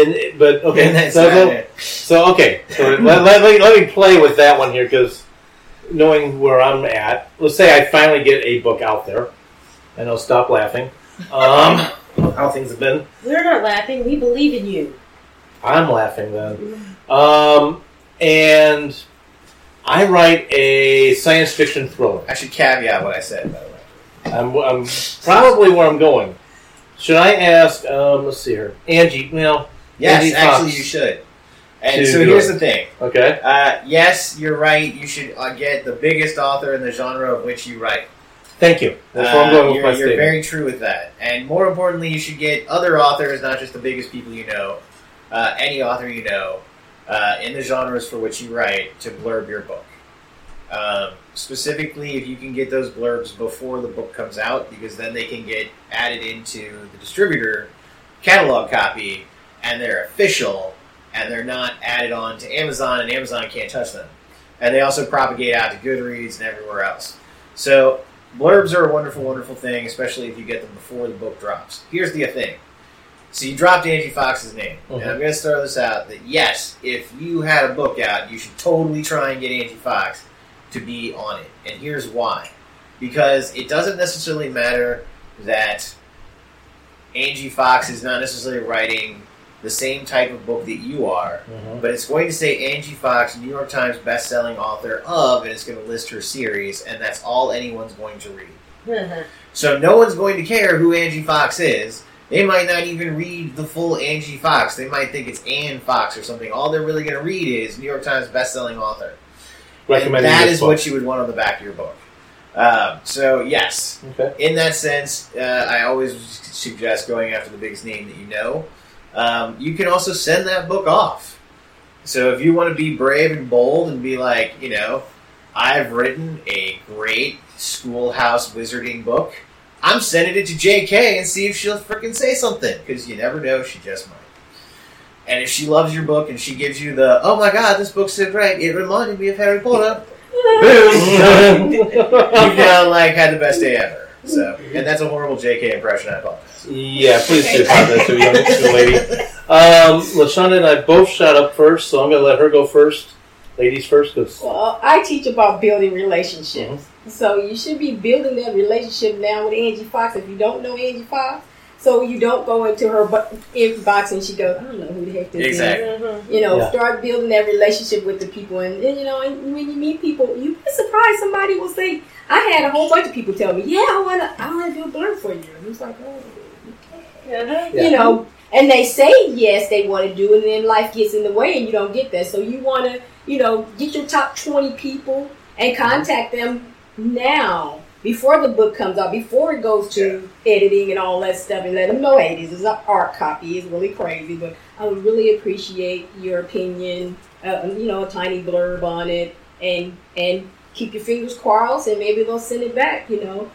[SPEAKER 1] let me play with that one here, because knowing where I'm at, let's say I finally get a book out there, and I'll stop laughing. How things have been.
[SPEAKER 5] We're not laughing. We believe in you.
[SPEAKER 1] I'm laughing then. And I write a science fiction thriller.
[SPEAKER 3] I should caveat what I said, by the way.
[SPEAKER 1] I'm probably where I'm going. Should I ask, let's see here, Angie,
[SPEAKER 3] Yes,
[SPEAKER 1] Angie
[SPEAKER 3] actually
[SPEAKER 1] Fox
[SPEAKER 3] you should. And so here's the thing.
[SPEAKER 1] Okay.
[SPEAKER 3] Yes, you're right. You should get the biggest author in the genre of which you write.
[SPEAKER 1] Thank you. That's where I'm going with my
[SPEAKER 3] You're
[SPEAKER 1] statement.
[SPEAKER 3] very true with that. And more importantly, you should get other authors, not just the biggest people you know, any author you know, in the genres for which you write, to blurb your book. Specifically, if you can get those blurbs before the book comes out, because then they can get added into the distributor catalog copy, and they're official, and they're not added on to Amazon, and Amazon can't touch them. And they also propagate out to Goodreads and everywhere else. So blurbs are a wonderful, wonderful thing, especially if you get them before the book drops. Here's the thing. So you dropped Angie Fox's name, and I'm going to throw this out, that yes, if you had a book out, you should totally try and get Angie Fox to be on it. And here's why. Because it doesn't necessarily matter that Angie Fox is not necessarily writing the same type of book that you are, but it's going to say Angie Fox, New York Times best-selling author of, and it's going to list her series, and that's all anyone's going to read. So no one's going to care who Angie Fox is. They might not even read the full Angie Fox. They might think it's Anne Fox or something. All they're really going to read is New York Times best-selling author. And that is what you would want on the back of your book. So, yes. Okay. In that sense, I always suggest going after the biggest name that you know. You can also send that book off. So if you want to be brave and bold and be like, I've written a great schoolhouse wizarding book, I'm sending it to JK and see if she'll frickin' say something. Because you never know, she just might. And if she loves your book and she gives you the, oh my god, this book's so great, it reminded me of Harry Potter, boom! You've now, had the best day ever. So, and that's a horrible JK impression. I apologize.
[SPEAKER 1] Yeah, please do apologize to a young lady. LaShonda and I both shot up first, so I'm going to let her go first. Ladies first.
[SPEAKER 7] Well, I teach about building relationships. So you should be building that relationship now with Angie Fox if you don't know Angie Fox. So you don't go into her inbox and she goes, I don't know who the heck this is. You know, start building that relationship with the people. And you know, and when you meet people, you'd be surprised somebody will say, I had a whole bunch of people tell me, I want to do a blurb for you. And it's like, you know, and they say yes, they want to do it, and then life gets in the way and you don't get that. So you want to, you know, get your top 20 people and contact them now before the book comes out, before it goes to editing and all that stuff, and let them know, hey, this is an art copy. It's really crazy, but I would really appreciate your opinion, you know, a tiny blurb on it, and keep your fingers crossed, and maybe they'll send it back, you know.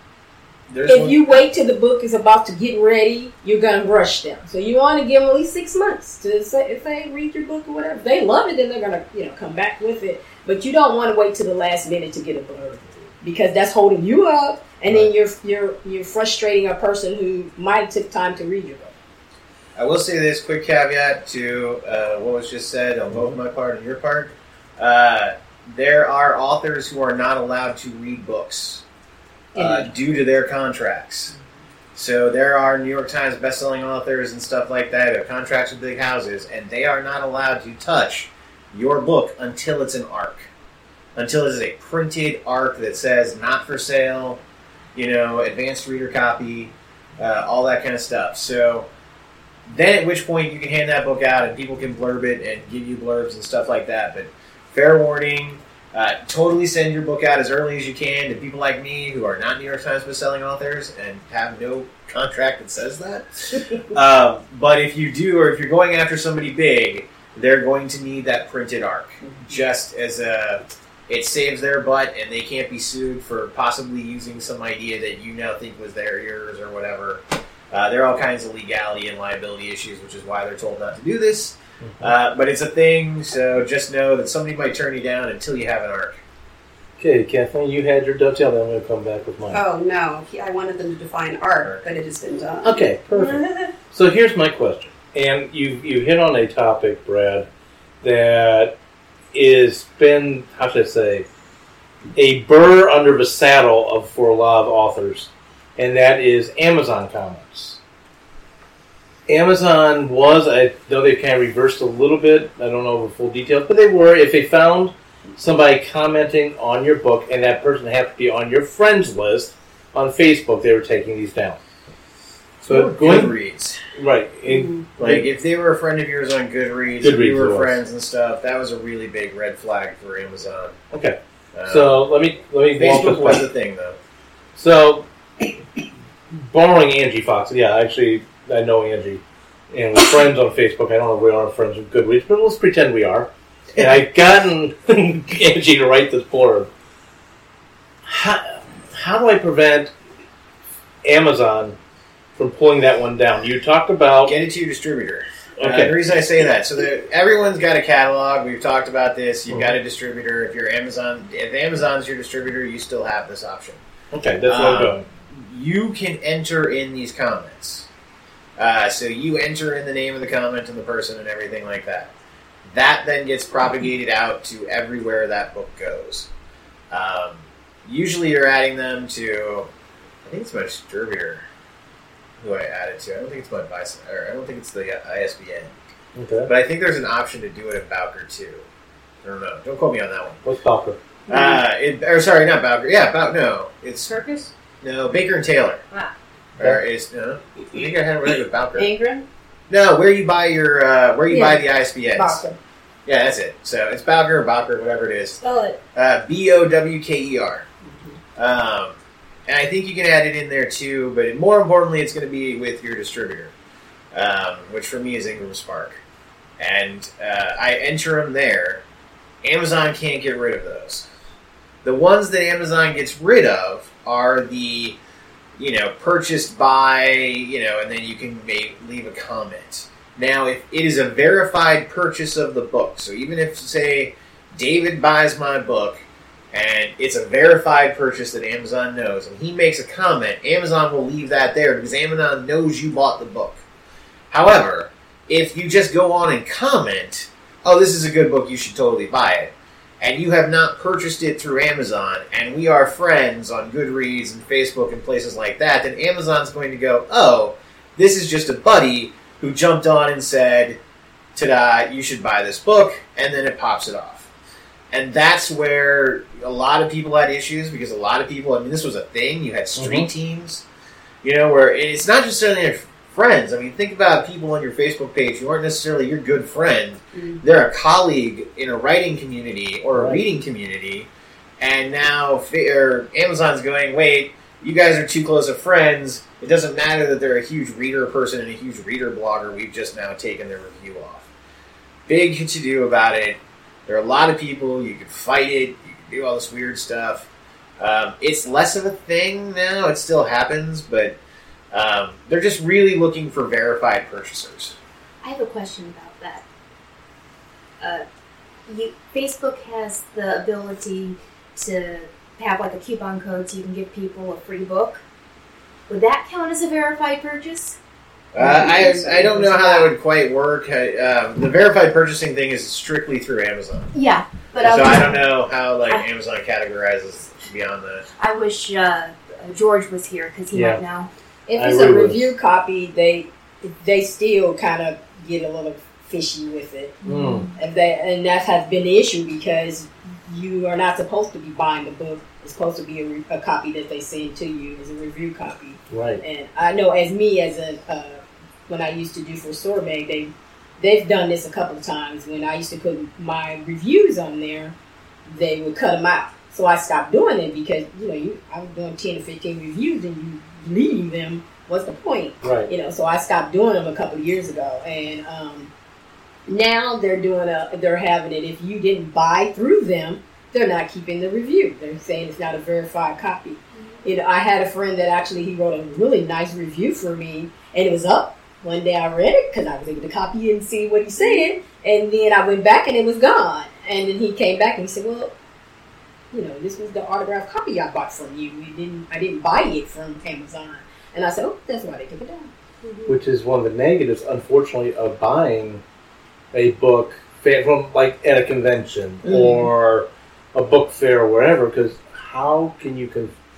[SPEAKER 7] If you wait till the book is about to get ready, you're going to rush them. So you want to give them at least 6 months to say, if they read your book or whatever. If they love it, then they're going to, you know, come back with it. But you don't want to wait till the last minute to get a blurb, because that's holding you up, and then you're frustrating a person who might have took time to read your book.
[SPEAKER 3] I will say this quick caveat to what was just said on both my part and your part. There are authors who are not allowed to read books due to their contracts. So there are New York Times bestselling authors and stuff like that who have contracts with big houses, and they are not allowed to touch your book until it's an ARC. Until it is a printed ARC that says not for sale, you know, advanced reader copy, all that kind of stuff. So then at which point you can hand that book out and people can blurb it and give you blurbs and stuff like that. But fair warning, totally send your book out as early as you can to people like me who are not New York Times bestselling authors and have no contract that says that. But if you do, or if you're going after somebody big, they're going to need that printed ARC. Just as it saves their butt and they can't be sued for possibly using some idea that you now think was yours or whatever. There are all kinds of legality and liability issues, which is why they're told not to do this. But it's a thing, so just know that somebody might turn you down until you have an ARC.
[SPEAKER 1] Okay, Kathleen, you had your dovetail, then I'm going to come back with mine.
[SPEAKER 2] Oh, no. I wanted them to define art, but it has been done.
[SPEAKER 1] Okay, perfect. So here's my question. And you hit on a topic, Brad, that is been, how should I say, a burr under the saddle for a lot of authors, and that is Amazon comments. Amazon was, I know they kind of reversed a little bit, I don't know the full details, but they were, if they found somebody commenting on your book and that person happened to be on your friends list on Facebook, they were taking these down. So
[SPEAKER 3] Goodreads.
[SPEAKER 1] Right.
[SPEAKER 3] Like, if they were a friend of yours on Goodreads, and we were friends and stuff, that was a really big red flag for Amazon.
[SPEAKER 1] Okay. So let me
[SPEAKER 3] Facebook was the thing, though.
[SPEAKER 1] So, borrowing Angie Fox, yeah, actually, I know Angie, and we're friends on Facebook. I don't know if we are friends with Goodreads, but let's pretend we are. And I've gotten Angie to write this blurb. How do I prevent Amazon from pulling that one down? You talked about...
[SPEAKER 3] Get it to your distributor.
[SPEAKER 1] Okay.
[SPEAKER 3] The reason I say that, so everyone's got a catalog. We've talked about this. You've got a distributor. If Amazon's your distributor, you still have this option.
[SPEAKER 1] Okay, that's what I'm doing.
[SPEAKER 3] You can enter in these comments. So you enter in the name of the comment and the person and everything like that. That then gets propagated out to everywhere that book goes. Usually you're adding them to, I think it's my distributor who I added to. I don't think it's my I don't think it's the ISBN.
[SPEAKER 1] Okay.
[SPEAKER 3] But I think there's an option to do it at Bowker too. I don't know. Don't quote me on that one.
[SPEAKER 1] What's Bowker?
[SPEAKER 3] Sorry, not Bowker. Yeah, no. It's
[SPEAKER 5] Circus?
[SPEAKER 3] No, Baker and Taylor.
[SPEAKER 5] Ah.
[SPEAKER 3] Or is I think I had it right with Bowker.
[SPEAKER 6] Ingram?
[SPEAKER 3] No, where you buy your buy the ISBNs.
[SPEAKER 7] Bowker.
[SPEAKER 3] Yeah, that's it. So it's Bowker or Bowker, whatever it is.
[SPEAKER 6] Spell it.
[SPEAKER 3] Bowker. And I think you can add it in there too, but more importantly, it's going to be with your distributor, which for me is Ingram Spark. And I enter them there. Amazon can't get rid of those. The ones that Amazon gets rid of are the, purchased by, and then you can leave a comment. Now, if it is a verified purchase of the book, so even if, say, David buys my book, and it's a verified purchase that Amazon knows, and he makes a comment, Amazon will leave that there because Amazon knows you bought the book. However, if you just go on and comment, oh, this is a good book, you should totally buy it, and you have not purchased it through Amazon, and we are friends on Goodreads and Facebook and places like that, then Amazon's going to go, oh, this is just a buddy who jumped on and said, ta-da, you should buy this book, and then it pops it off. And that's where a lot of people had issues, because a lot of people, I mean, this was a thing, you had street teams, you know, where it's not just necessarily friends. I mean, think about people on your Facebook page who aren't necessarily your good friend. They're a colleague in a writing community or a reading community, and now Amazon's going, wait, you guys are too close of friends. It doesn't matter that they're a huge reader person and a huge reader blogger. We've just now taken their review off. Big to do about it. There are a lot of people. You can fight it. You can do all this weird stuff. It's less of a thing now. It still happens, but they're just really looking for verified purchasers.
[SPEAKER 4] I have a question about that. Facebook has the ability to have like a coupon code so you can give people a free book. Would that count as a verified purchase?
[SPEAKER 3] I don't know how that would quite work. The verified purchasing thing is strictly through Amazon.
[SPEAKER 4] Yeah, but
[SPEAKER 3] so I don't know how Amazon categorizes beyond that.
[SPEAKER 4] I wish George was here because he might know.
[SPEAKER 7] If it's a review copy, they still kind of get a little fishy with it, and that has been the issue because you are not supposed to be buying the book. It's supposed to be a copy that they send to you as a review copy.
[SPEAKER 1] Right.
[SPEAKER 7] And I know when I used to do for Sorbet, they've done this a couple of times. When I used to put my reviews on there, they would cut them out. So I stopped doing it because I was doing 10 to 15 reviews and you leave them. What's the point?
[SPEAKER 1] Right.
[SPEAKER 7] So I stopped doing them a couple of years ago, and now they're having it. If you didn't buy through them, they're not keeping the review. They're saying it's not a verified copy. I had a friend that actually he wrote a really nice review for me, and it was up. One day I read it because I was able to copy it and see what he said, and then I went back and it was gone. And then he came back and he said, "Well, this was the autographed copy I bought from you. I didn't buy it from Amazon." And I said, "Oh, that's why they took it down."
[SPEAKER 1] Which is one of the negatives, unfortunately, of buying a book from at a convention or a book fair or wherever. Because how can you?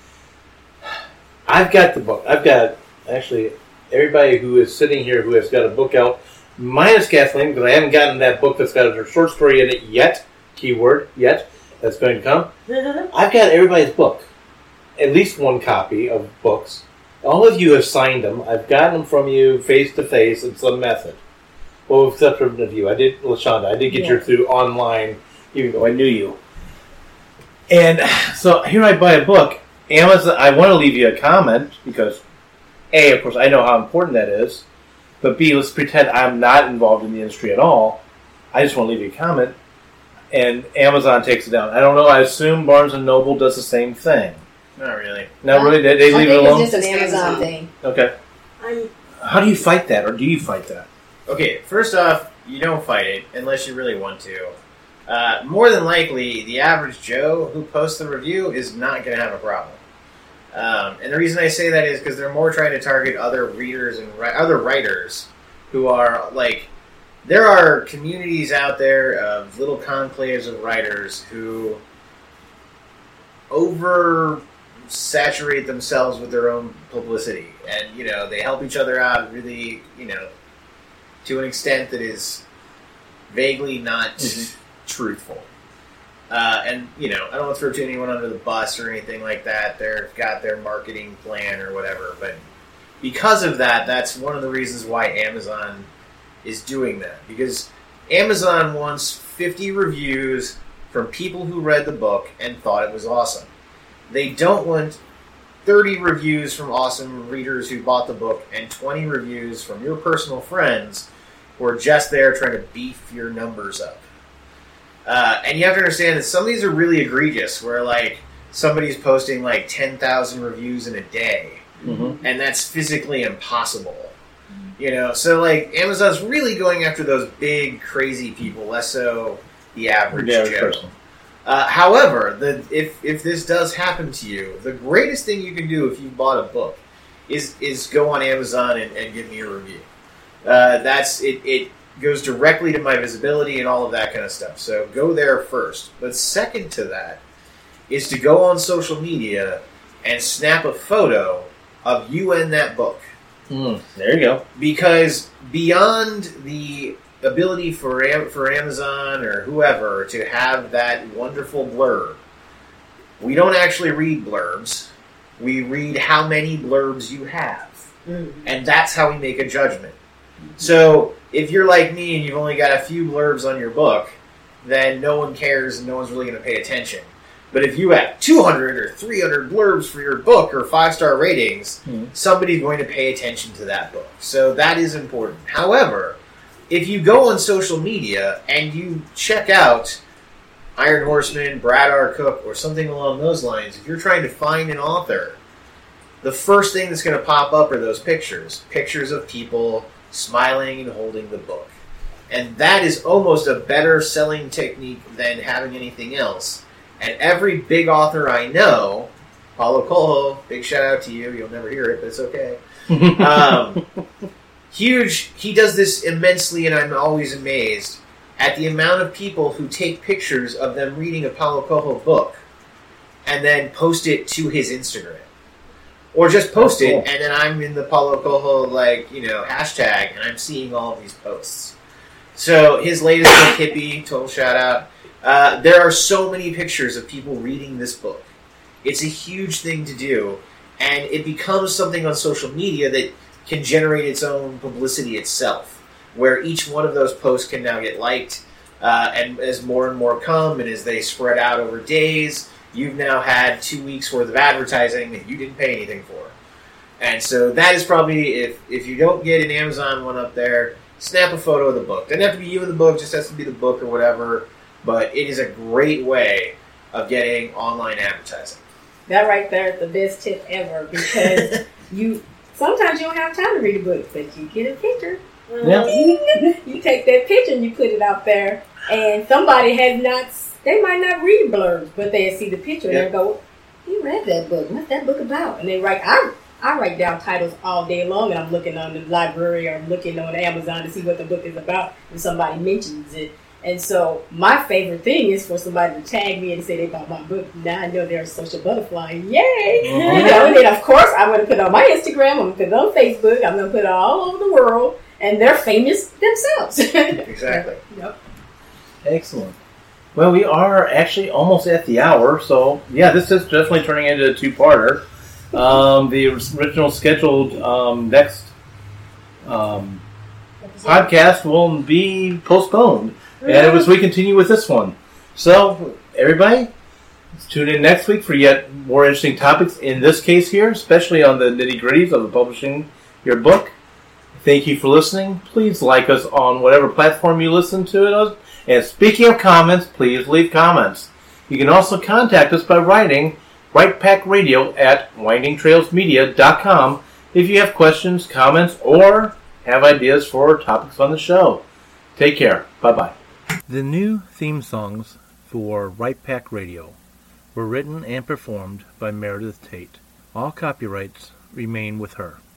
[SPEAKER 1] I've got the book. I've got actually everybody who is sitting here who has got a book out, minus Kathleen, because I haven't gotten that book that's got her short story in it yet. Keyword yet. That's going to come. I've got everybody's book, at least one copy of books. All of you have signed them. I've gotten them from you face to face in some method. Well, except for you. I did, LaShonda. I did get your through online, even though I knew you. And so here I buy a book. Amazon. I want to leave you a comment because, A, of course, I know how important that is. But B, let's pretend I'm not involved in the industry at all. I just want to leave you a comment. And Amazon takes it down. I don't know. I assume Barnes & Noble does the same thing.
[SPEAKER 3] Not really.
[SPEAKER 1] Not really? They leave it alone?
[SPEAKER 7] It's just an Amazon thing.
[SPEAKER 1] Okay. How do you fight that, or do you fight that?
[SPEAKER 3] Okay, first off, you don't fight it unless you really want to. More than likely, the average Joe who posts the review is not going to have a problem. And the reason I say that is because they're more trying to target other readers and other writers who are there are communities out there of little conclaves of writers who oversaturate themselves with their own publicity, and they help each other out really, to an extent that is vaguely not truthful. And I don't want to throw anyone under the bus or anything like that. They've got their marketing plan or whatever, but because of that, that's one of the reasons why Amazon is doing that, because Amazon wants 50 reviews from people who read the book and thought it was awesome. They don't want 30 reviews from awesome readers who bought the book and 20 reviews from your personal friends who are just there trying to beef your numbers up. And you have to understand that some of these are really egregious, where somebody's posting 10,000 reviews in a day, and that's physically impossible. So Amazon's really going after those big, crazy people, less so the average Joe. However, if this does happen to you, the greatest thing you can do if you bought a book is go on Amazon and give me a review. It goes directly to my visibility and all of that kind of stuff. So go there first. But second to that is to go on social media and snap a photo of you and that book.
[SPEAKER 1] There you go.
[SPEAKER 3] Because beyond the ability for Amazon or whoever to have that wonderful blurb, we don't actually read blurbs. We read how many blurbs you have. And that's how we make a judgment. So if you're like me and you've only got a few blurbs on your book, then no one cares and no one's really going to pay attention. But if you have 200 or 300 blurbs for your book or 5-star ratings, somebody's going to pay attention to that book. So that is important. However, if you go on social media and you check out Iron Horseman, Brad R. Cook, or something along those lines, if you're trying to find an author, the first thing that's going to pop up are those pictures. Pictures of people smiling and holding the book. And that is almost a better selling technique than having anything else. And every big author I know, Paulo Coelho, big shout out to you. You'll never hear it, but it's okay. Huge. He does this immensely, and I'm always amazed at the amount of people who take pictures of them reading a Paulo Coelho book and then post it to his Instagram. Or just post it, and then I'm in the Paulo Coelho, hashtag, and I'm seeing all of these posts. So his latest book, Hippie, total shout out. There are so many pictures of people reading this book. It's a huge thing to do, and it becomes something on social media that can generate its own publicity itself, where each one of those posts can now get liked, and as more and more come, and as they spread out over days, you've now had 2 weeks worth of advertising that you didn't pay anything for. And so that is probably, if you don't get an Amazon one up there, snap a photo of the book. Doesn't have to be you in the book, just has to be the book or whatever, but it is a great way of getting online advertising.
[SPEAKER 7] That right there is the best tip ever, because sometimes you don't have time to read a book, but you get a picture.
[SPEAKER 1] Yeah.
[SPEAKER 7] You take that picture and you put it out there, and somebody they might not read blurbs, but they see the picture and they go, "You read that book? What's that book about?" And they write. I write down titles all day long, and I'm looking on the library or I'm looking on Amazon to see what the book is about if somebody mentions it. And so my favorite thing is for somebody to tag me and say they bought my book. Now I know they're a social butterfly. Yay! And then of course I'm going to put it on my Instagram. I'm going to put it on Facebook. I'm going to put it all over the world, and they're famous themselves.
[SPEAKER 3] Exactly.
[SPEAKER 7] Yep.
[SPEAKER 1] Excellent. Well, we are actually almost at the hour, so yeah, this is definitely turning into a two-parter. The original scheduled next podcast will be postponed, and we continue with this one. So, everybody, tune in next week for yet more interesting topics. In this case here, especially on the nitty-gritties of publishing your book. Thank you for listening. Please like us on whatever platform you listen to it. And speaking of comments, please leave comments. You can also contact us by writing WritePackRadio@WindingTrailsMedia.com if you have questions, comments, or have ideas for topics on the show. Take care. Bye-bye. The new theme songs for Write Pack Radio were written and performed by Meredith Tate. All copyrights remain with her.